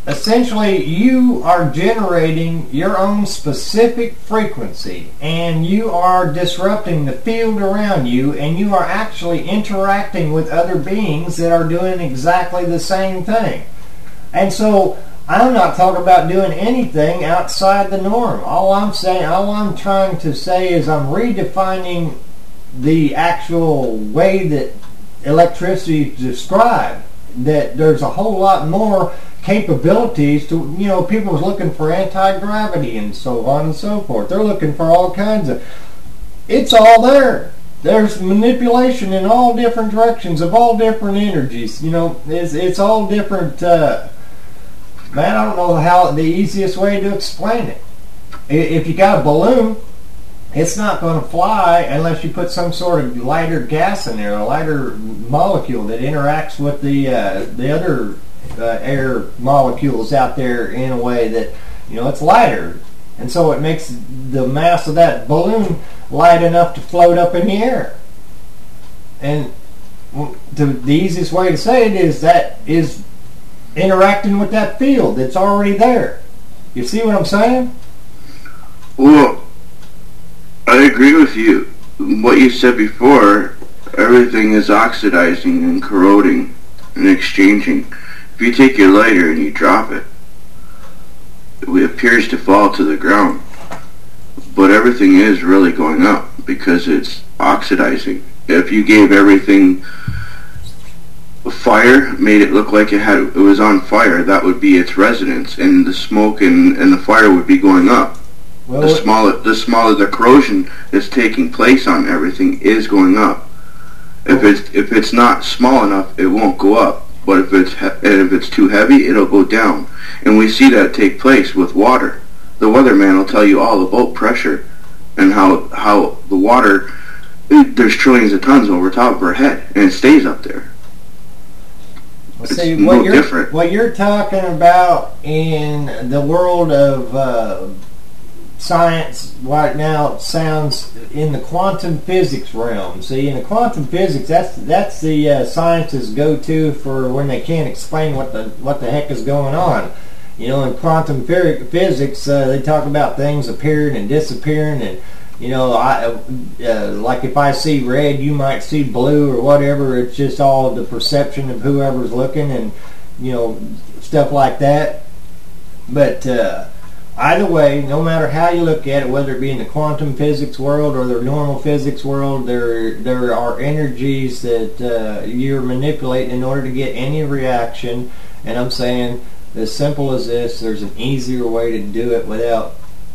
essentially you are generating your own specific frequency, and you are disrupting the field around you, and you are actually interacting with other beings that are doing exactly the same thing. And so I'm not talking about doing anything outside the norm. All I'm saying, all I'm trying to say is I'm redefining the actual way that electricity is described. That there's a whole lot more capabilities to, you know, people are looking for anti-gravity and so on and so forth. They're looking for all kinds of, it's all there. There's manipulation in all different directions of all different energies. You know, it's, it's all different. Uh, man, I don't know how the easiest way to explain it. If you got a balloon, it's not going to fly unless you put some sort of lighter gas in there, a lighter molecule that interacts with the uh, the other uh, air molecules out there in a way that, you know, it's lighter. And so it makes the mass of that balloon light enough to float up in the air. And the, the easiest way to say it is that is interacting with that field that's already there. You see what I'm saying? Well, I agree with you. What you said before, everything is oxidizing and corroding and exchanging. If you take your lighter and you drop it, it appears to fall to the ground. But everything is really going up because it's oxidizing. If you gave everything a fire, made it look like it had it was on fire, that would be its resonance, and the smoke and, and the fire would be going up. Well, the smaller, the smaller the corrosion that's taking place on everything is going up. If it's if it's not small enough, it won't go up. But if it's he- if it's too heavy, it'll go down. And we see that take place with water. The weatherman will tell you all about pressure and how how the water, there's trillions of tons over top of our head, and it stays up there. Well, see, what, no you're, different. what you're talking about in the world of uh, science right now sounds in the quantum physics realm. See, in the quantum physics, that's that's the uh, scientists go to for when they can't explain what the what the heck is going on. You know, in quantum physics, uh, they talk about things appearing and disappearing, and you know, I uh, like if I see red, you might see blue or whatever. It's just all the perception of whoever's looking, and you know, stuff like that. But uh, either way, no matter how you look at it, whether it be in the quantum physics world or the normal physics world, there there are energies that uh, you're manipulating in order to get any reaction. And I'm saying, as simple as this, there's an easier way to do it without.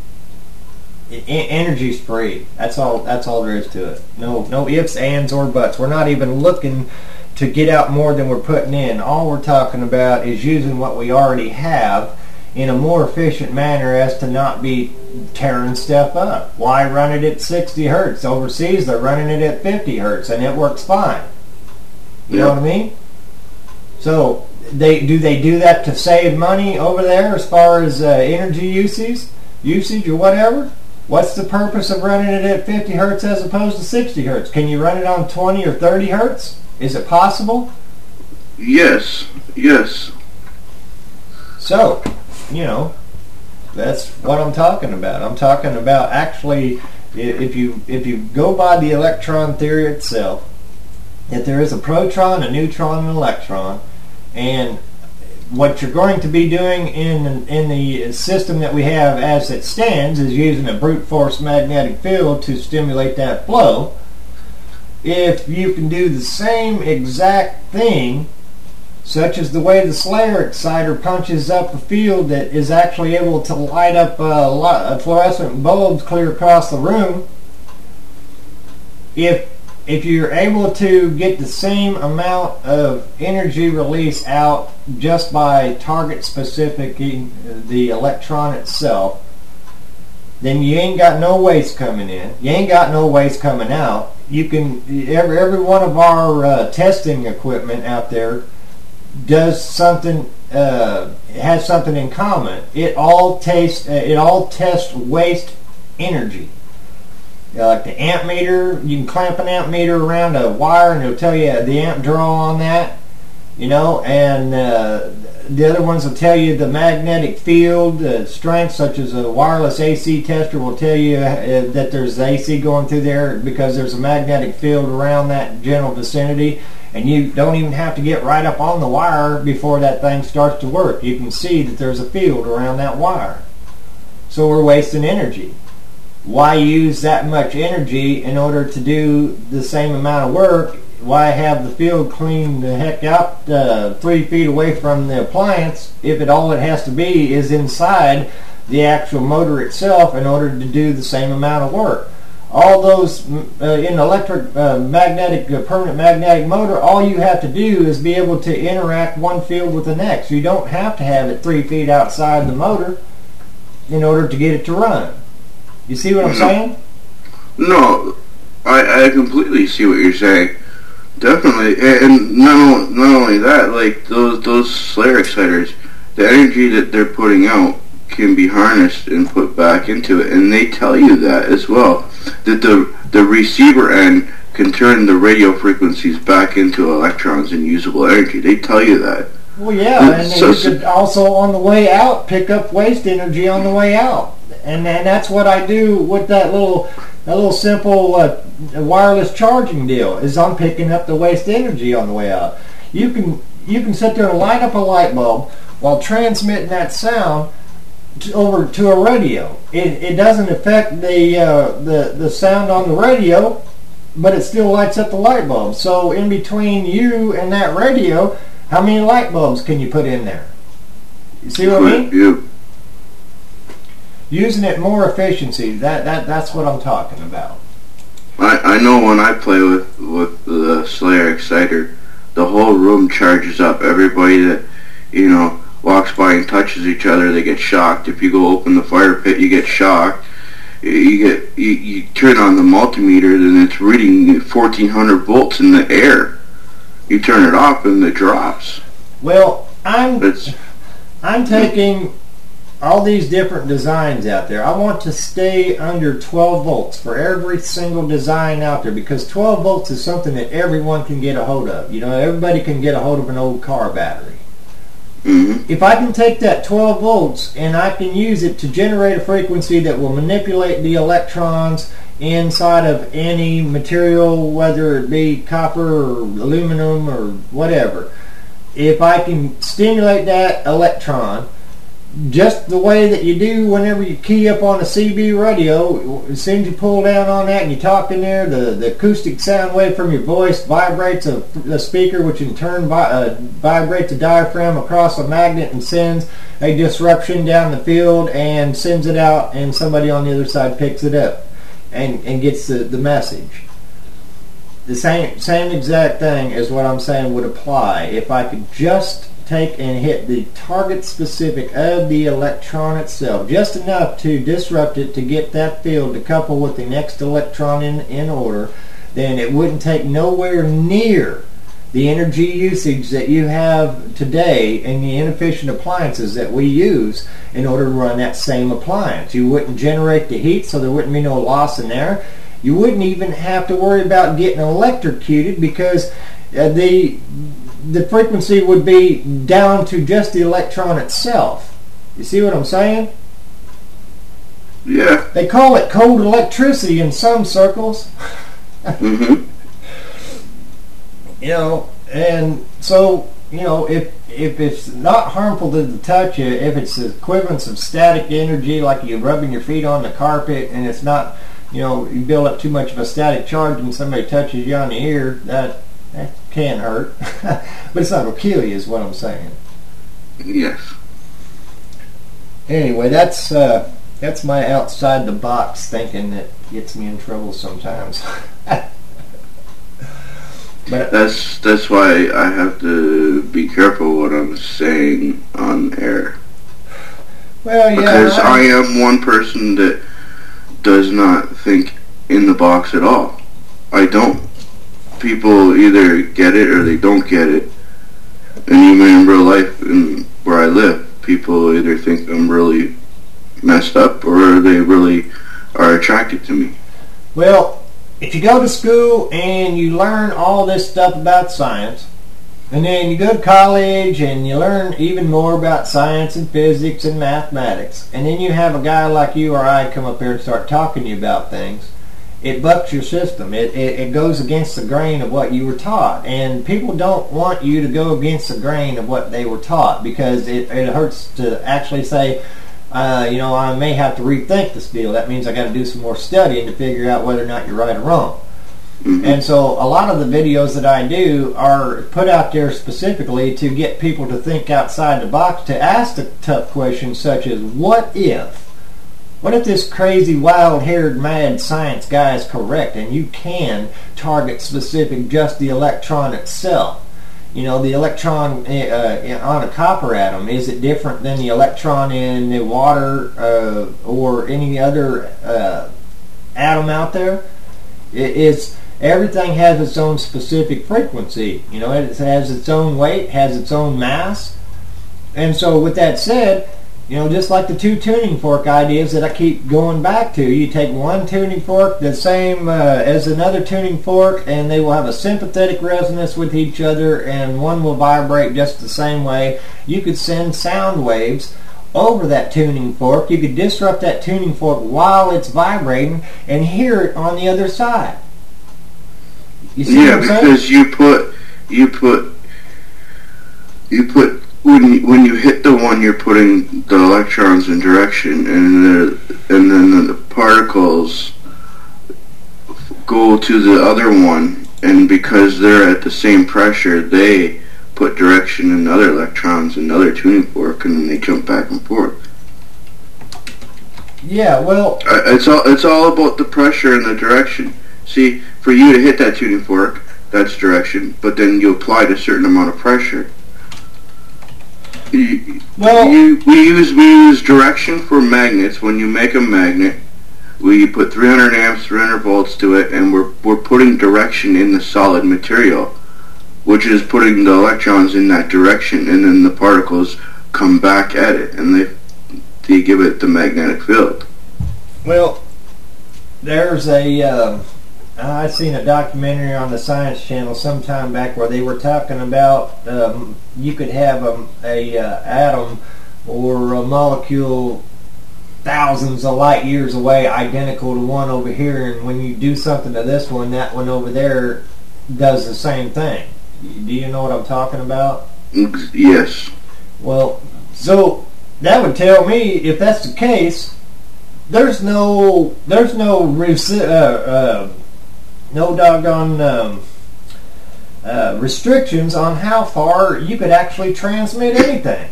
Energy's free. That's all. That's all there is to it. No, no ifs, ands, or buts. We're not even looking to get out more than we're putting in. All we're talking about is using what we already have in a more efficient manner, as to not be tearing stuff up. Why run it at sixty hertz? Overseas, they're running it at fifty hertz, and it works fine. You yeah. know what I mean? So, they do they do that to save money over there as far as uh, energy usage, usage or whatever? What's the purpose of running it at fifty hertz as opposed to sixty hertz? Can you run it on twenty or thirty hertz? Is it possible? Yes, yes. So, you know, that's what I'm talking about. I'm talking about actually, if you if you go by the electron theory itself, that there is a proton, a neutron, and an electron, and what you're going to be doing in in the system that we have as it stands is using a brute force magnetic field to stimulate that flow. If you can do the same exact thing, such as the way the Slayer exciter punches up a field that is actually able to light up uh, fluorescent bulbs clear across the room, if If you're able to get the same amount of energy release out just by target specificing the electron itself, then you ain't got no waste coming in. You ain't got no waste coming out. You can every every one of our uh, testing equipment out there does something. Uh, has something in common. It all tastes. Uh, it all tests waste energy. Uh, like the amp meter, you can clamp an amp meter around a wire and it'll tell you the amp draw on that. You know, and uh, the other ones will tell you the magnetic field uh, strength, such as a wireless A C tester will tell you uh, that there's A C going through there because there's a magnetic field around that general vicinity, and you don't even have to get right up on the wire before that thing starts to work. You can see that there's a field around that wire. So we're wasting energy. Why use that much energy in order to do the same amount of work? Why have the field clean the heck out uh, three feet away from the appliance if it all it has to be is inside the actual motor itself in order to do the same amount of work? All those uh, in electric uh, magnetic uh, permanent magnetic motor, all you have to do is be able to interact one field with the next. You don't have to have it three feet outside the motor in order to get it to run. You see what I'm saying? No, I, I completely see what you're saying. Definitely, and not not only that, like those those Slayer exciters, the energy that they're putting out can be harnessed and put back into it, and they tell you that as well, that the the receiver end can turn the radio frequencies back into electrons and usable energy. They tell you that. Well, yeah, and so, you could also on the way out pick up waste energy on the way out, and and that's what I do with that little that little simple uh, wireless charging deal. Is I'm picking up the waste energy on the way out. You can you can sit there and light up a light bulb while transmitting that sound to, over to a radio. It it doesn't affect the uh, the the sound on the radio, but it still lights up the light bulb. So in between you and that radio, how many light bulbs can you put in there? You see what I mean? Yeah. Using it more efficiency. That that that's what I'm talking about. I, I know when I play with with the Slayer exciter, the whole room charges up. Everybody that you know walks by and touches each other, they get shocked. If you go open the fire pit, you get shocked. You get you, you turn on the multimeter, then it's reading fourteen hundred volts in the air. You turn it off and it drops. Well, I'm It's, I'm taking all these different designs out there. I want to stay under twelve volts for every single design out there, because twelve volts is something that everyone can get a hold of. You know, everybody can get a hold of an old car battery. mm-hmm. If I can take that twelve volts and I can use it to generate a frequency that will manipulate the electrons inside of any material, whether it be copper or aluminum or whatever, if I can stimulate that electron just the way that you do whenever you key up on a C B radio, as soon as you pull down on that and you talk in there, the, the acoustic sound wave from your voice vibrates a, a speaker, which in turn vi- uh, vibrates a diaphragm across a magnet and sends a disruption down the field and sends it out, and somebody on the other side picks it up and, and gets the, the message. The same same exact thing as what I'm saying would apply if I could just take and hit the target specific of the electron itself, just enough to disrupt it to get that field to couple with the next electron in, in order, then it wouldn't take nowhere near the energy usage that you have today in the inefficient appliances that we use in order to run that same appliance. You wouldn't generate the heat, so there wouldn't be no loss in there. You wouldn't even have to worry about getting electrocuted, because uh, the the frequency would be down to just the electron itself. You see what I'm saying? Yeah. They call it cold electricity in some circles. Mm-hmm. You know, and so, you know, if if it's not harmful to the touch, if it's the equivalence of static energy, like you're rubbing your feet on the carpet, and it's not, you know, you build up too much of a static charge and somebody touches you on the ear, that that can hurt. But it's not going to kill you, is what I'm saying. Yes. Anyway, that's uh, that's my outside the box thinking that gets me in trouble sometimes. But That's that's why I have to be careful what I'm saying on air. well, yeah, Because I I, am one person that does not think in the box at all. I don't. People either get it or they don't get it. And even in real life, in where I live, people either think I'm really messed up or they really are attracted to me. well, if you go to school and you learn all this stuff about science, And then you go to college and you learn even more about science and physics and mathematics. And then you have a guy like you or I come up here and start talking to you about things. It bucks your system. It, it, it goes against the grain of what you were taught. And people don't want you to go against the grain of what they were taught, because it, it hurts to actually say, uh, you know, I may have to rethink this deal. That means I got to do some more studying to figure out whether or not you're right or wrong. Mm-hmm. And so a lot of the videos that I do are put out there specifically to get people to think outside the box, to ask the tough questions such as, what if? What if this crazy, wild-haired, mad science guy is correct and you can target specific just the electron itself? You know, the electron uh, on a copper atom, is it different than the electron in the water uh, or any other uh, atom out there? It is... Everything has its own specific frequency. You know, it has its own weight, has its own mass. And so with that said, you know, just like the two tuning fork ideas that I keep going back to, you take one tuning fork the same uh, as another tuning fork, and they will have a sympathetic resonance with each other, and one will vibrate just the same way. You could send sound waves over that tuning fork. You could disrupt that tuning fork while it's vibrating and hear it on the other side. You see yeah, what I'm because saying? you put you put you put when you, when you hit the one, you're putting the electrons in direction, and the and then the particles go to the other one, and because they're at the same pressure, they put direction in other electrons in another tuning fork, and then they jump back and forth. Yeah, well, uh, it's all it's all about the pressure and the direction. See, for you to hit that tuning fork, that's direction, but then you apply a certain amount of pressure. You, well, you, we use we use direction for magnets. When you make a magnet, we put three hundred amps, three hundred volts to it, and we're we're putting direction in the solid material, which is putting the electrons in that direction, and then the particles come back at it, and they they give it the magnetic field. Well, there's a. Uh, I seen a documentary on the Science Channel some time back where they were talking about um, you could have a, a uh, atom or a molecule thousands of light years away, identical to one over here, and when you do something to this one, that one over there does the same thing. Do you know what I'm talking about? Yes. Well, so that would tell me, if that's the case, there's no there's no resi- uh, uh, no doggone um, uh, restrictions on how far you could actually transmit anything.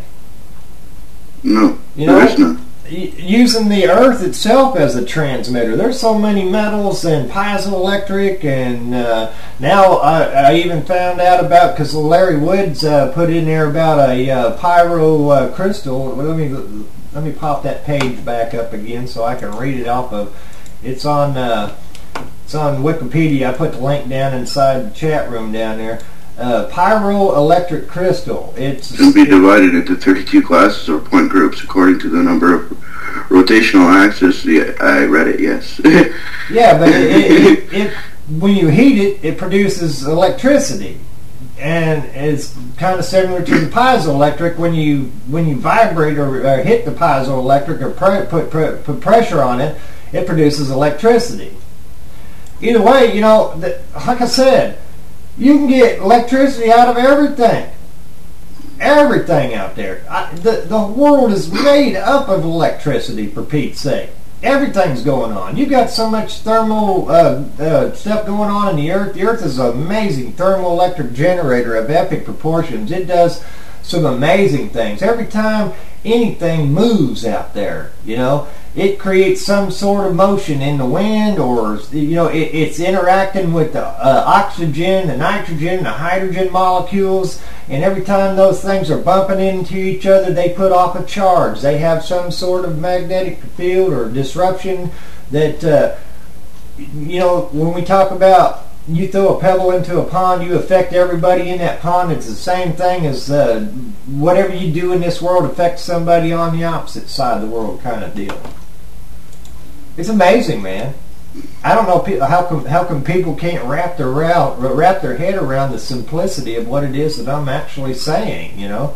No, you there know, is none. Using the Earth itself as a transmitter. There's so many metals and piezoelectric, and uh, now I, I even found out about, because Larry Woods uh, put in there about a uh, pyro uh, crystal. Let me let me pop that page back up again so I can read it off of. It's on uh, it's on Wikipedia. I put the link down inside the chat room down there. Uh, pyroelectric crystal. It's It can be divided into thirty-two classes or point groups according to the number of rotational axis. Yeah, I read it, yes. Yeah, but it, it, it, it, when you heat it, it produces electricity. And it's kind of similar to the piezoelectric. When you when you vibrate or, or hit the piezoelectric or pre, put, pre, put pressure on it, it produces electricity. Either way, you know, the, like I said, you can get electricity out of everything. Everything out there. I, the, the world is made up of electricity, for Pete's sake. Everything's going on. You've got so much thermal uh, uh, stuff going on in the Earth. The Earth is an amazing thermoelectric generator of epic proportions. It does some amazing things. Every time anything moves out there, you know, it creates some sort of motion in the wind, or, you know, it, it's interacting with the uh, oxygen, the nitrogen, the hydrogen molecules, and every time those things are bumping into each other, they put off a charge. They have some sort of magnetic field or disruption that, uh, you know, when we talk about you throw a pebble into a pond, you affect everybody in that pond. It's the same thing as uh, whatever you do in this world affects somebody on the opposite side of the world, kind of deal. It's amazing, man. I don't know pe- how come how come people can't wrap their around, wrap their head around the simplicity of what it is that I'm actually saying. You know,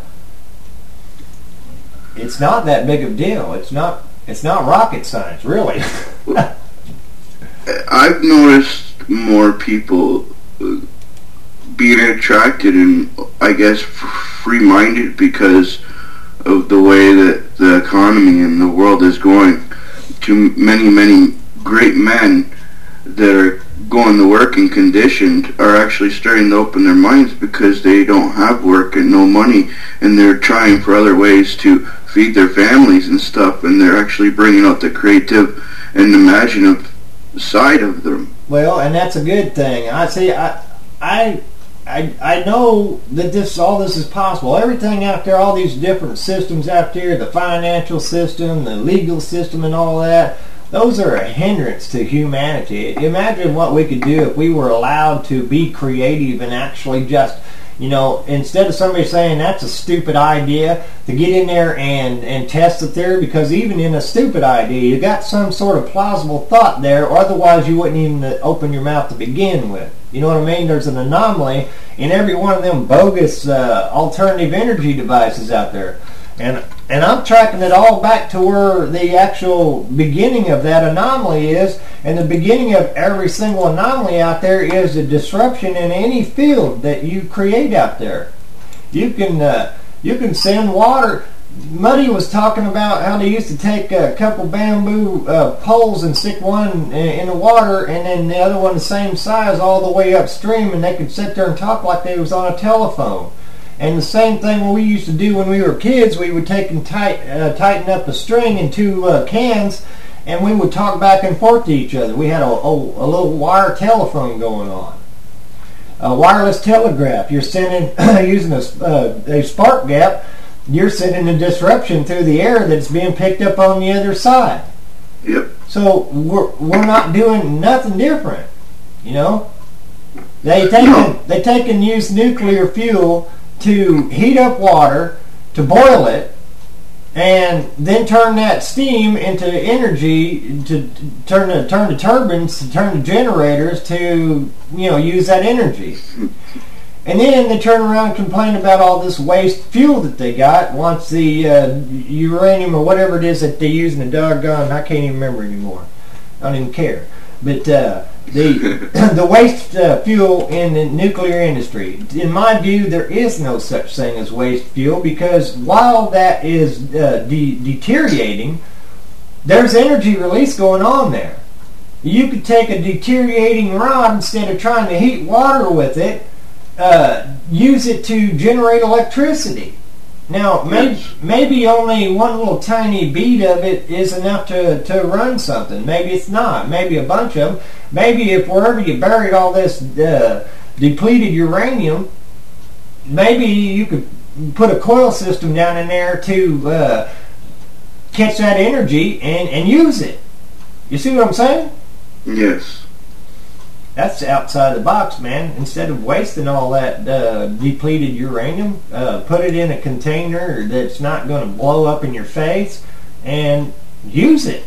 it's not that big of a deal. It's not it's not rocket science, really. I've noticed more people uh, being attracted and, I guess, free-minded because of the way that the economy and the world is going. To many, many great men that are going to work and conditioned are actually starting to open their minds because they don't have work and no money, and they're trying for other ways to feed their families and stuff, and they're actually bringing out the creative and imaginative side of them. Well, and that's a good thing. I see. I, I, I, I know that this, all this is possible. Everything out there, all these different systems out there, the financial system, the legal system, and all that. Those are a hindrance to humanity. Imagine what we could do if we were allowed to be creative and actually just, you know, instead of somebody saying that's a stupid idea, to get in there and, and test the theory, because even in a stupid idea, you got some sort of plausible thought there, or otherwise you wouldn't even open your mouth to begin with. You know what I mean? There's an anomaly in every one of them bogus uh, alternative energy devices out there. And and I'm tracking it all back to where the actual beginning of that anomaly is, and the beginning of every single anomaly out there is a disruption in any field that you create out there. You can uh, you can send water. Muddy was talking about how they used to take a couple bamboo uh, poles and stick one in the water and then the other one the same size all the way upstream, and they could sit there and talk like they was on a telephone. And the same thing we used to do when we were kids, we would take and tight, uh, tighten up a string in two uh, cans, and we would talk back and forth to each other. We had a, a, a little wire telephone going on. A wireless telegraph. You're sending, using a, uh, a spark gap, you're sending a disruption through the air that's being picked up on the other side. Yep. So we're, we're not doing nothing different, you know? They take, No. and, they take and use nuclear fuel to heat up water, to boil it, and then turn that steam into energy to, to turn the turn the turbines, to turn the generators to, you know, use that energy. And then they turn around and complain about all this waste fuel that they got once the uh, uranium or whatever it is that they use in the doggone, I can't even remember anymore. I don't even care. But uh, the the waste uh, fuel in the nuclear industry, in my view, there is no such thing as waste fuel, because while that is uh, de- deteriorating, there's energy release going on there. You could take a deteriorating rod, instead of trying to heat water with it, uh, use it to generate electricity. Now, maybe, Yes. maybe only one little tiny bead of it is enough to, to run something. Maybe it's not. Maybe a bunch of them. Maybe if wherever you buried all this uh, depleted uranium, maybe you could put a coil system down in there to uh, catch that energy and, and use it. You see what I'm saying? Yes. That's outside the box, man. Instead of wasting all that uh, depleted uranium, uh, put it in a container that's not going to blow up in your face and use it.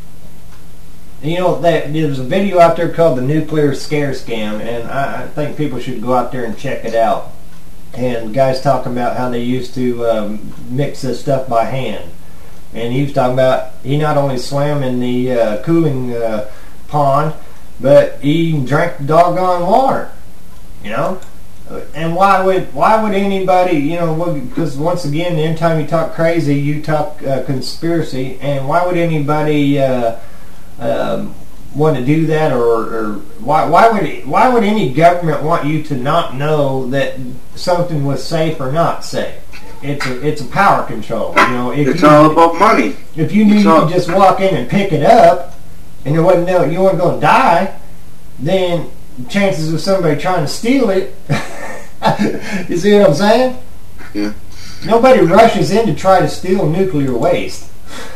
You know, that there's a video out there called the Nuclear Scare Scam, and I, I think people should go out there and check it out. And the guy's talking about how they used to um, mix this stuff by hand. And he was talking about he not only swam in the uh, cooling uh, pond, but he drank the doggone water, you know. And why would why would anybody, you know? Because once again, anytime you talk crazy, you talk uh, conspiracy. And why would anybody uh, um, want to do that, or, or why why would why would any government want you to not know that something was safe or not safe? It's a it's a power control, you know. If It's you, all about money. If you knew It's you all- could just walk in and pick it up, and there wasn't no, you weren't going to die, then chances of somebody trying to steal it. You see what I'm saying? Yeah. Nobody rushes in to try to steal nuclear waste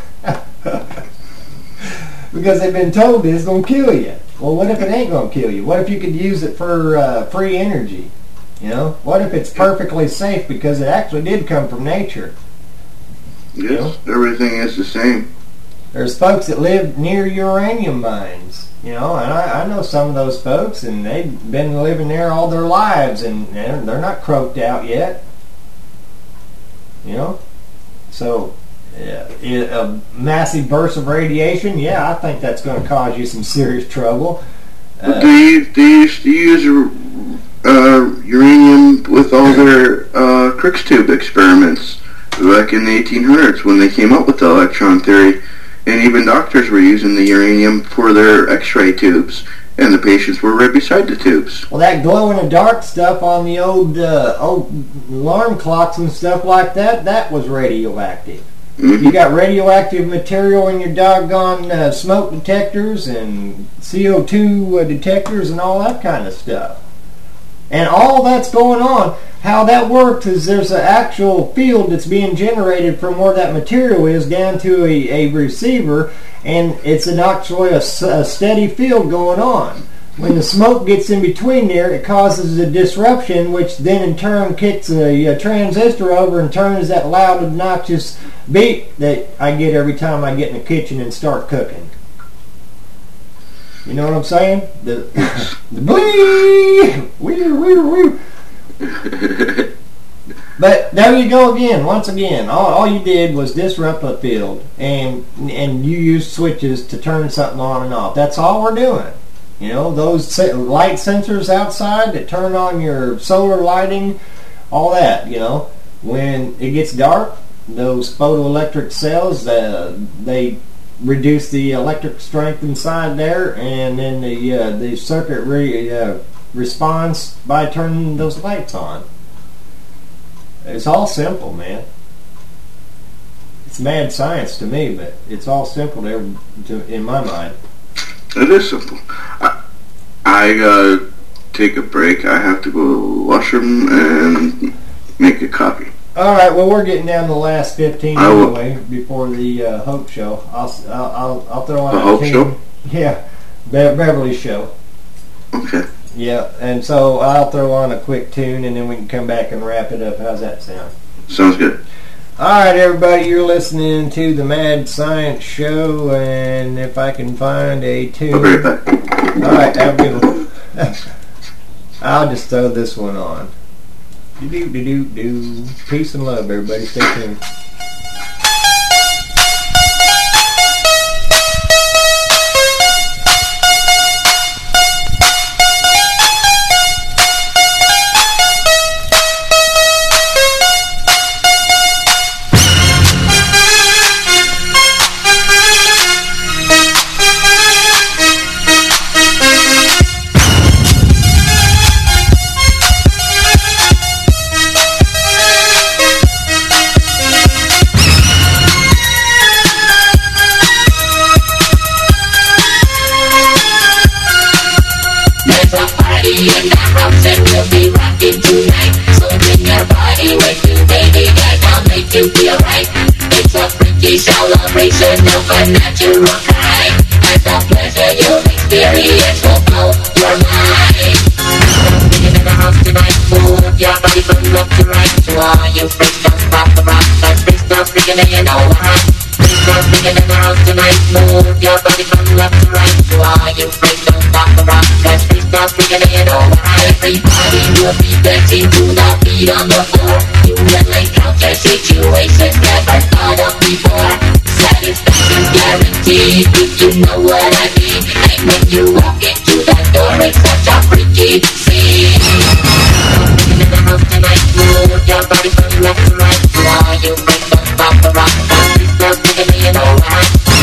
because they've been told it's going to kill you. Well, what if it ain't going to kill you? What if you could use it for uh, free energy? You know, what if it's perfectly safe because it actually did come from nature? Yes. Everything is the same. There's folks that live near uranium mines, you know, and I, I know some of those folks, and they've been living there all their lives, and they're, they're not croaked out yet, you know. So, uh, a massive burst of radiation, yeah, I think that's going to cause you some serious trouble. Uh, they, they used to use uh, uranium with all their uh, Crookes tube experiments back in the eighteen hundreds when they came up with the electron theory. And even doctors were using the uranium for their x-ray tubes, and the patients were right beside the tubes. Well, that glow-in-the-dark stuff on the old uh, old alarm clocks and stuff like that, that was radioactive. Mm-hmm. You got radioactive material in your doggone uh, smoke detectors and C O two uh, detectors and all that kind of stuff. And all that's going on. How that works is there's an actual field that's being generated from where that material is down to a, a receiver, and it's an actually a, a steady field going on. When the smoke gets in between there, it causes a disruption, which then in turn kicks a, a transistor over and turns that loud, obnoxious beep that I get every time I get in the kitchen and start cooking. You know what I'm saying? The, the bleep! Wee, wee, wee. But there you go again. Once again, all, all you did was disrupt a field, and and you used switches to turn something on and off. That's all we're doing. You know, those light sensors outside that turn on your solar lighting, all that. You know, when it gets dark, those photoelectric cells, uh, they reduce the electric strength inside there, and then the uh, the circuit re, uh, responds by turning those lights on. It's all simple, man. It's mad science to me, but it's all simple to, to in my mind. It is simple. I, I gotta take a break. I have to go to the washroom and make a copy. All right. Well, we're getting down to the last fifteen I will, anyway before the uh, Hope Show. I'll I'll I'll, I'll throw on the a Hope team. Show. Yeah, Be- Beverly Show. Okay. Yeah, and so I'll throw on a quick tune, and then we can come back and wrap it up. How's that sound? Sounds good. All right, everybody, you're listening to the Mad Science Show, and if I can find a tune... I'll be right back. All right, have a good one. I'll just throw this one on. Do-do-do-do-do. Peace and love, everybody. Stay tuned. Celebration of a natural kind, and the pleasure you'll experience will blow your mind. Singing in the house tonight, move your body from left to right. To all you freaks, don't stop the rock. Cause freaks don't freaking and you know why. Freaks don't freaking in the house tonight, move your body from left to right. To all you freaks, don't stop the rock. Cause freaks don't freaking and you know why. Everybody will be dancing to the beat on the floor. You will encounter situations never thought of before. Satisfaction's guaranteed, if you know what I mean. And when you walk into that door, it's such a freaky scene. Singing in the house tonight, move your body from left to right. To all you freaks, don't stop the rock. Cause freaks don't freaking and you know why.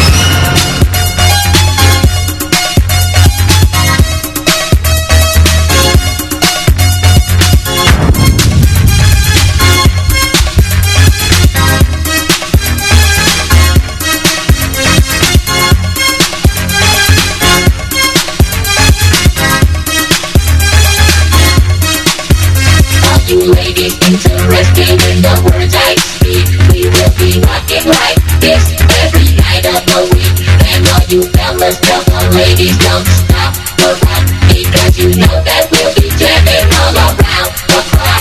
Ladies interested in the words I speak, we will be rocking like this every night of the week. And all you fellas, tell the ladies don't stop the rock, because you know that we'll be jamming all around the clock.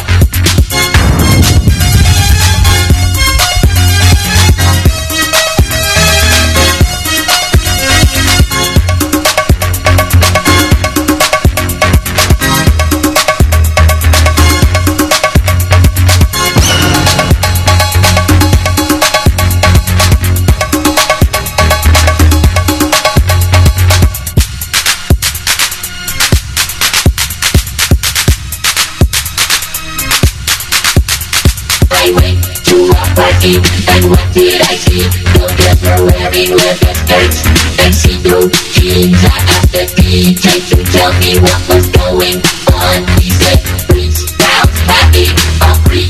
I went to a party, and what did I see? The girls were wearing leather skirts and see-through jeans. I asked the D J to tell me what was going on. He said, please bounce happy, a free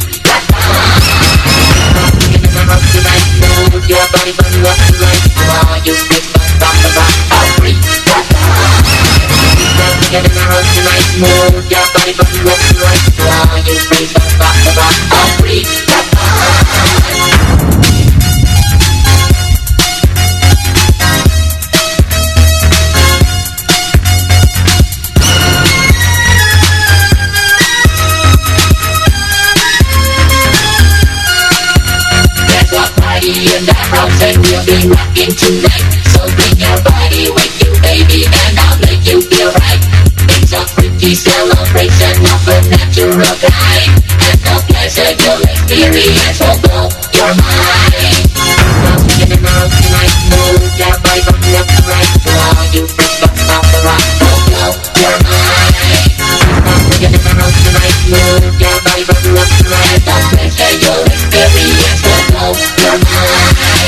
tonight, move your body from left to right. Come on, you stick from the rock, I'll freak that time. Get in the house tonight, move your body from left to right. Come on, you stick from the rock, I'll freak that time. In the house and we'll be rocking tonight. So bring your body with you, baby, and I'll make you feel right. It's a freaky celebration of a natural kind, and the pleasure you'll experience will blow your mind. Now in the house tonight, move your body from left to right. To all you freaks that stop the rock, will blow your mind. Now in the house tonight, move your body from left to right. The pleasure you'll experience will blow your mind.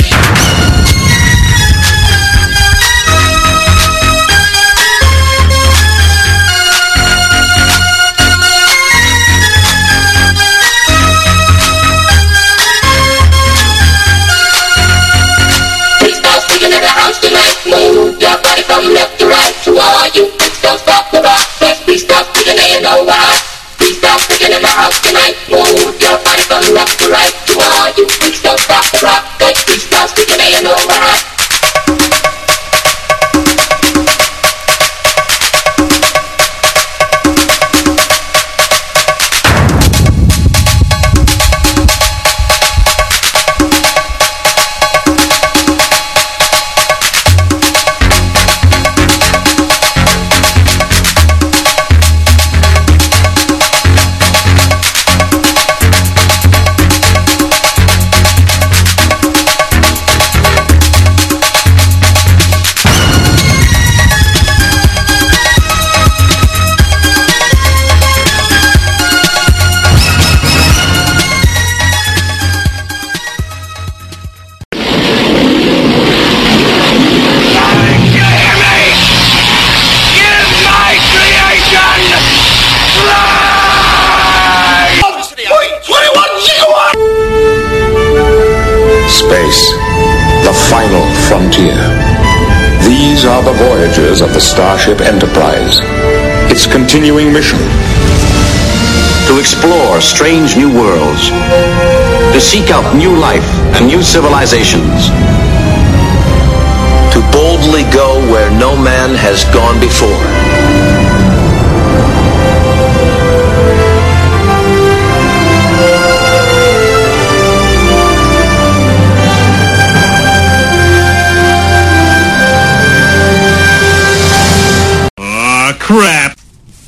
Move your body from left to right. To all you freaks, don't stop the rock. Yes, please stop freaking and you know why. Please stop freaking in the house tonight. Move your body from left to right. To all you freaks, don't stop the rock. Yes, please stop freaking and you know why. Space, the final frontier. These are the voyages of the Starship Enterprise. Its continuing mission: to explore strange new worlds, to seek out new life and new civilizations, to boldly go where no man has gone before. Crap!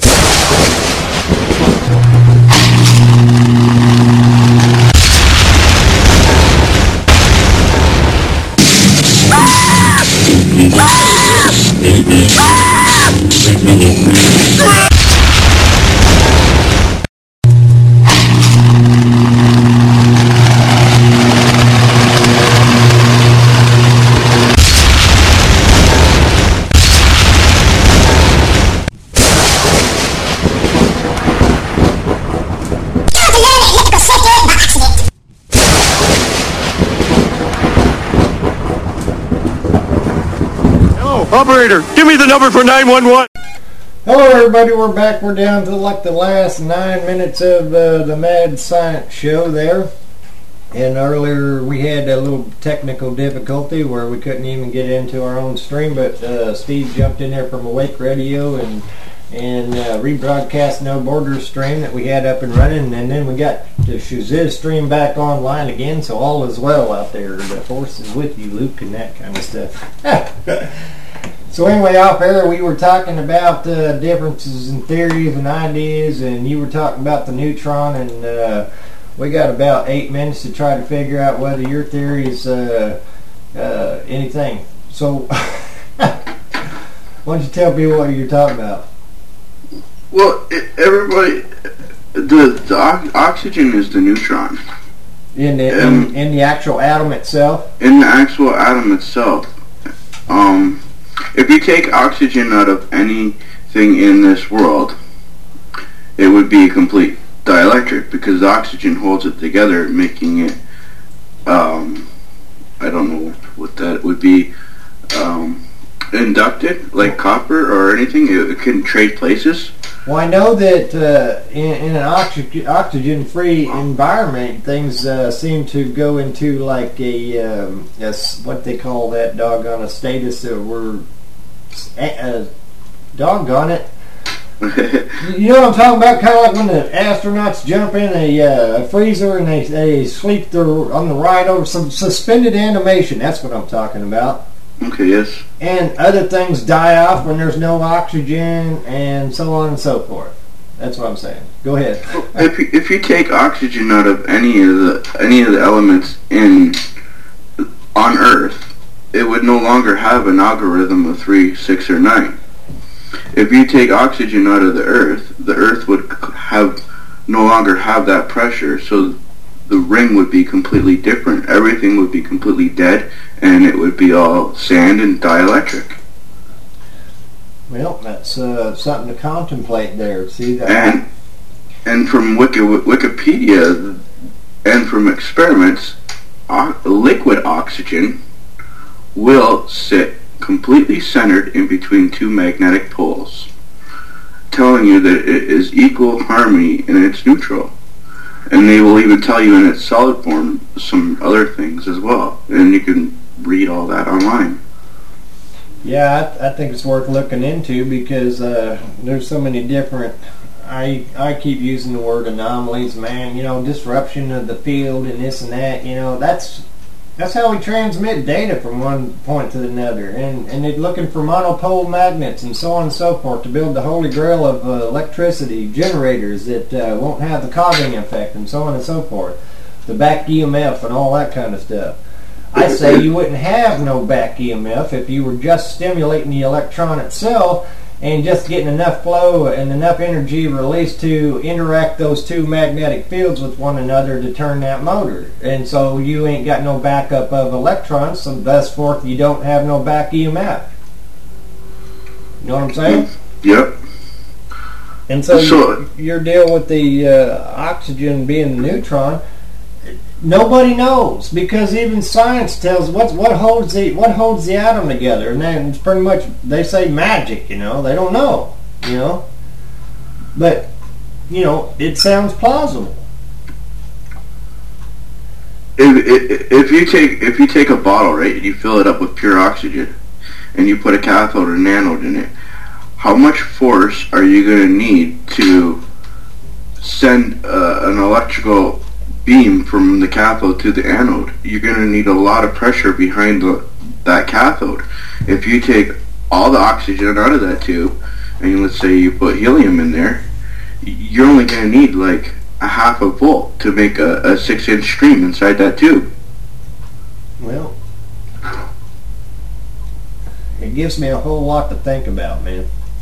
Operator, give me the number for nine one one. Hello everybody, we're back. We're down to like the last nine minutes of uh, the Mad Science Show there. And earlier we had a little technical difficulty where we couldn't even get into our own stream, but uh, Steve jumped in there from Awake Radio and and uh, rebroadcast No Borders stream that we had up and running, and then we got the Shazam stream back online again, so all is well out there. The force is with you, Luke, and that kind of stuff. So anyway, off air we were talking about uh, differences in theories and ideas, and you were talking about the neutron, and uh, we got about eight minutes to try to figure out whether your theory is uh, uh, anything. So why don't you tell people what you're talking about? Well, everybody, the, the oxygen is the neutron. In the Um, in, in the actual atom itself. In the actual atom itself, um, if you take oxygen out of anything in this world, it would be a complete dielectric because the oxygen holds it together, making it, um, I don't know what that would be, um, inducted, like copper or anything. It, it can trade places. Well, I know that uh, in, in an oxy- oxygen-free environment, things uh, seem to go into like a, um, a s- what they call that doggone a status that we're uh, doggone it. You know what I'm talking about? Kind of like when the astronauts jump in a, uh, a freezer and they they sleep their, on the ride over some suspended animation. That's what I'm talking about. Okay, yes. And other things die off when there's no oxygen, and so on and so forth. That's what I'm saying. Go ahead. If you, if you take oxygen out of any of the any of the elements in on Earth, it would no longer have an algorithm of three, six, or nine. If you take oxygen out of the Earth, the Earth would have no longer have that pressure, so the ring would be completely different. Everything would be completely dead, and it would be all sand and dielectric. Well, that's uh, something to contemplate there. See that? And and from Wiki, Wikipedia and from experiments, o- liquid oxygen will sit completely centered in between two magnetic poles, telling you that it is equal harmony in its neutral. And they will even tell you in its solid form some other things as well. And you can read all that online. Yeah, I, I think it's worth looking into because uh, there's so many different. I I keep using the word anomalies, man. You know, disruption of the field and this and that. You know, that's that's how we transmit data from one point to another. And and they're looking for monopole magnets and so on and so forth to build the holy grail of uh, electricity generators that uh, won't have the Cobbing effect and so on and so forth. The back E M F and all that kind of stuff. I say you wouldn't have no back E M F if you were just stimulating the electron itself and just getting enough flow and enough energy released to interact those two magnetic fields with one another to turn that motor. And so you ain't got no backup of electrons, so thus forth you don't have no back E M F. You know what I'm saying? Yep. And so, So- your, your deal with the uh, oxygen being the neutron, nobody knows because even science tells what what holds the what holds the atom together, and then it's pretty much they say magic. You know, they don't know. You know, but you know it sounds plausible. If, if, if you take if you take a bottle, right, and you fill it up with pure oxygen, and you put a cathode or an anode in it, how much force are you going to need to send uh, an electrical beam from the cathode to the anode? You're going to need a lot of pressure behind the, that cathode. If you take all the oxygen out of that tube, and let's say you put helium in there, you're only going to need like a half a volt to make a, a six inch stream inside that tube. Well, it gives me a whole lot to think about, man.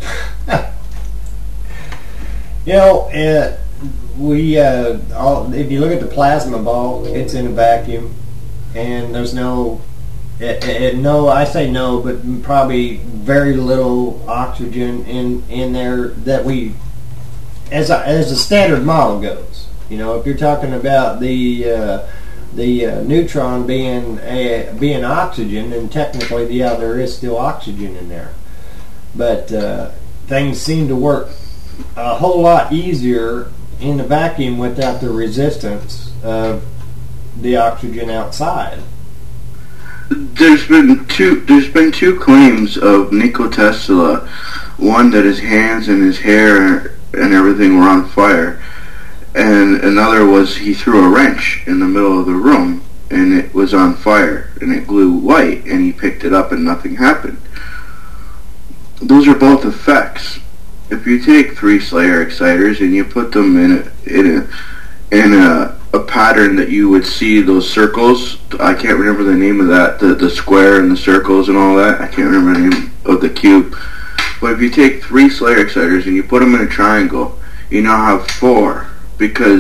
You know, uh, we uh, all, if you look at the plasma ball, it's in a vacuum, and there's no, it, it, no, I say no, but probably very little oxygen in in there that we, as a, as a standard model goes. You know, if you're talking about the uh, the uh, neutron being a, being oxygen, then technically, yeah, there is still oxygen in there, but uh, things seem to work a whole lot easier in the vacuum without the resistance of the oxygen outside. There's been two. There's been two claims of Nikola Tesla. One that his hands and his hair and everything were on fire, and another was he threw a wrench in the middle of the room and it was on fire and it glowed white and he picked it up and nothing happened. Those are both effects. If you take three Slayer exciters and you put them in a in a in a, a pattern that you would see those circles, I can't remember the name of that, the the square and the circles and all that. I can't remember the name of the cube. But if you take three Slayer exciters and you put them in a triangle, you now have four because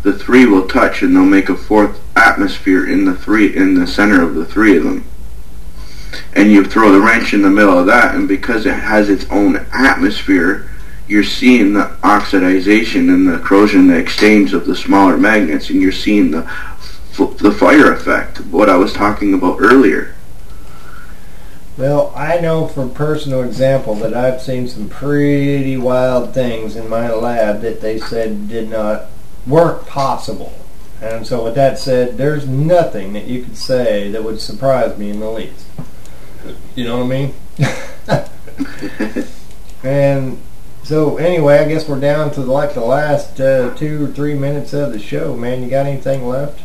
the three will touch and they'll make a fourth atmosphere in the three in the center of the three of them. And you throw the wrench in the middle of that, and because it has its own atmosphere, you're seeing the oxidization and the corrosion, the exchange of the smaller magnets, and you're seeing the the fire effect, what I was talking about earlier. Well, I know from personal example that I've seen some pretty wild things in my lab that they said did not weren't possible. And so with that said, there's nothing that you could say that would surprise me in the least. You know what I mean? And so anyway, I guess we're down to like the last uh, two or three minutes of the show, man. You got anything left?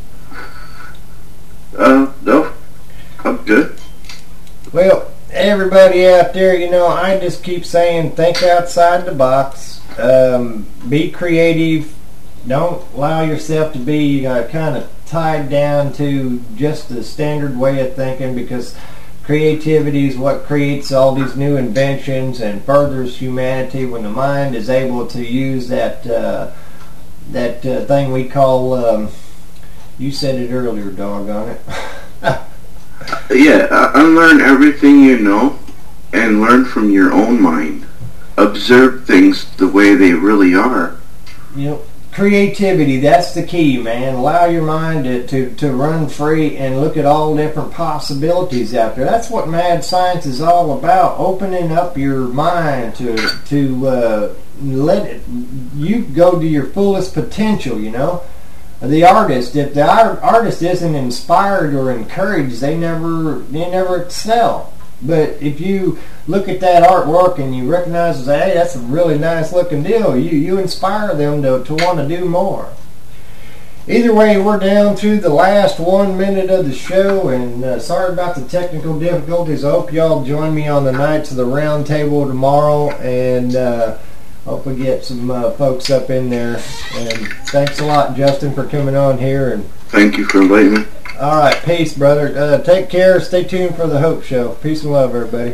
Uh, no. I'm good. Well, everybody out there, you know, I just keep saying, think outside the box. Um, be creative. Don't allow yourself to be uh, kind of tied down to just the standard way of thinking, because creativity is what creates all these new inventions and furthers humanity when the mind is able to use that uh, that uh, thing we call, um, you said it earlier, doggone it. Yeah, uh, unlearn everything you know and learn from your own mind. Observe things the way they really are. You know, creativity, that's the key, man. Allow your mind to, to, to run free and look at all different possibilities out there. That's what mad science is all about, opening up your mind to to uh, let it, you go to your fullest potential, you know. The artist, if the artist isn't inspired or encouraged, they never they never excel. But if you look at that artwork and you recognize, hey, that's a really nice looking deal, you, you inspire them to, to want to do more. Either way, we're down to the last one minute of the show, and uh, sorry about the technical difficulties. I hope y'all join me on the Knights of the Round Table tomorrow, and uh, hope we get some uh, folks up in there. And thanks a lot, Justin, for coming on here. And thank you for inviting me. all right, peace, brother. Uh, take care. Stay tuned for the Hope Show. Peace and love, everybody.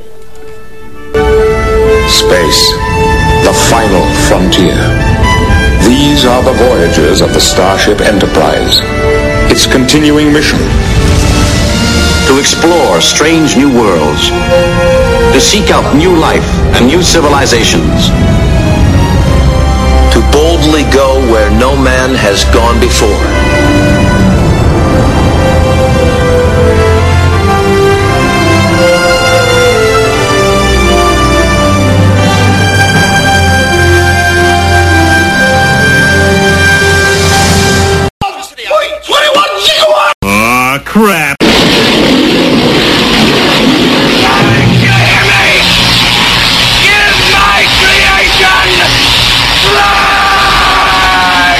Space, the final frontier. These are the voyages of the Starship Enterprise. Its continuing mission: to explore strange new worlds, to seek out new life and new civilizations, to boldly go where no man has gone before. twenty-one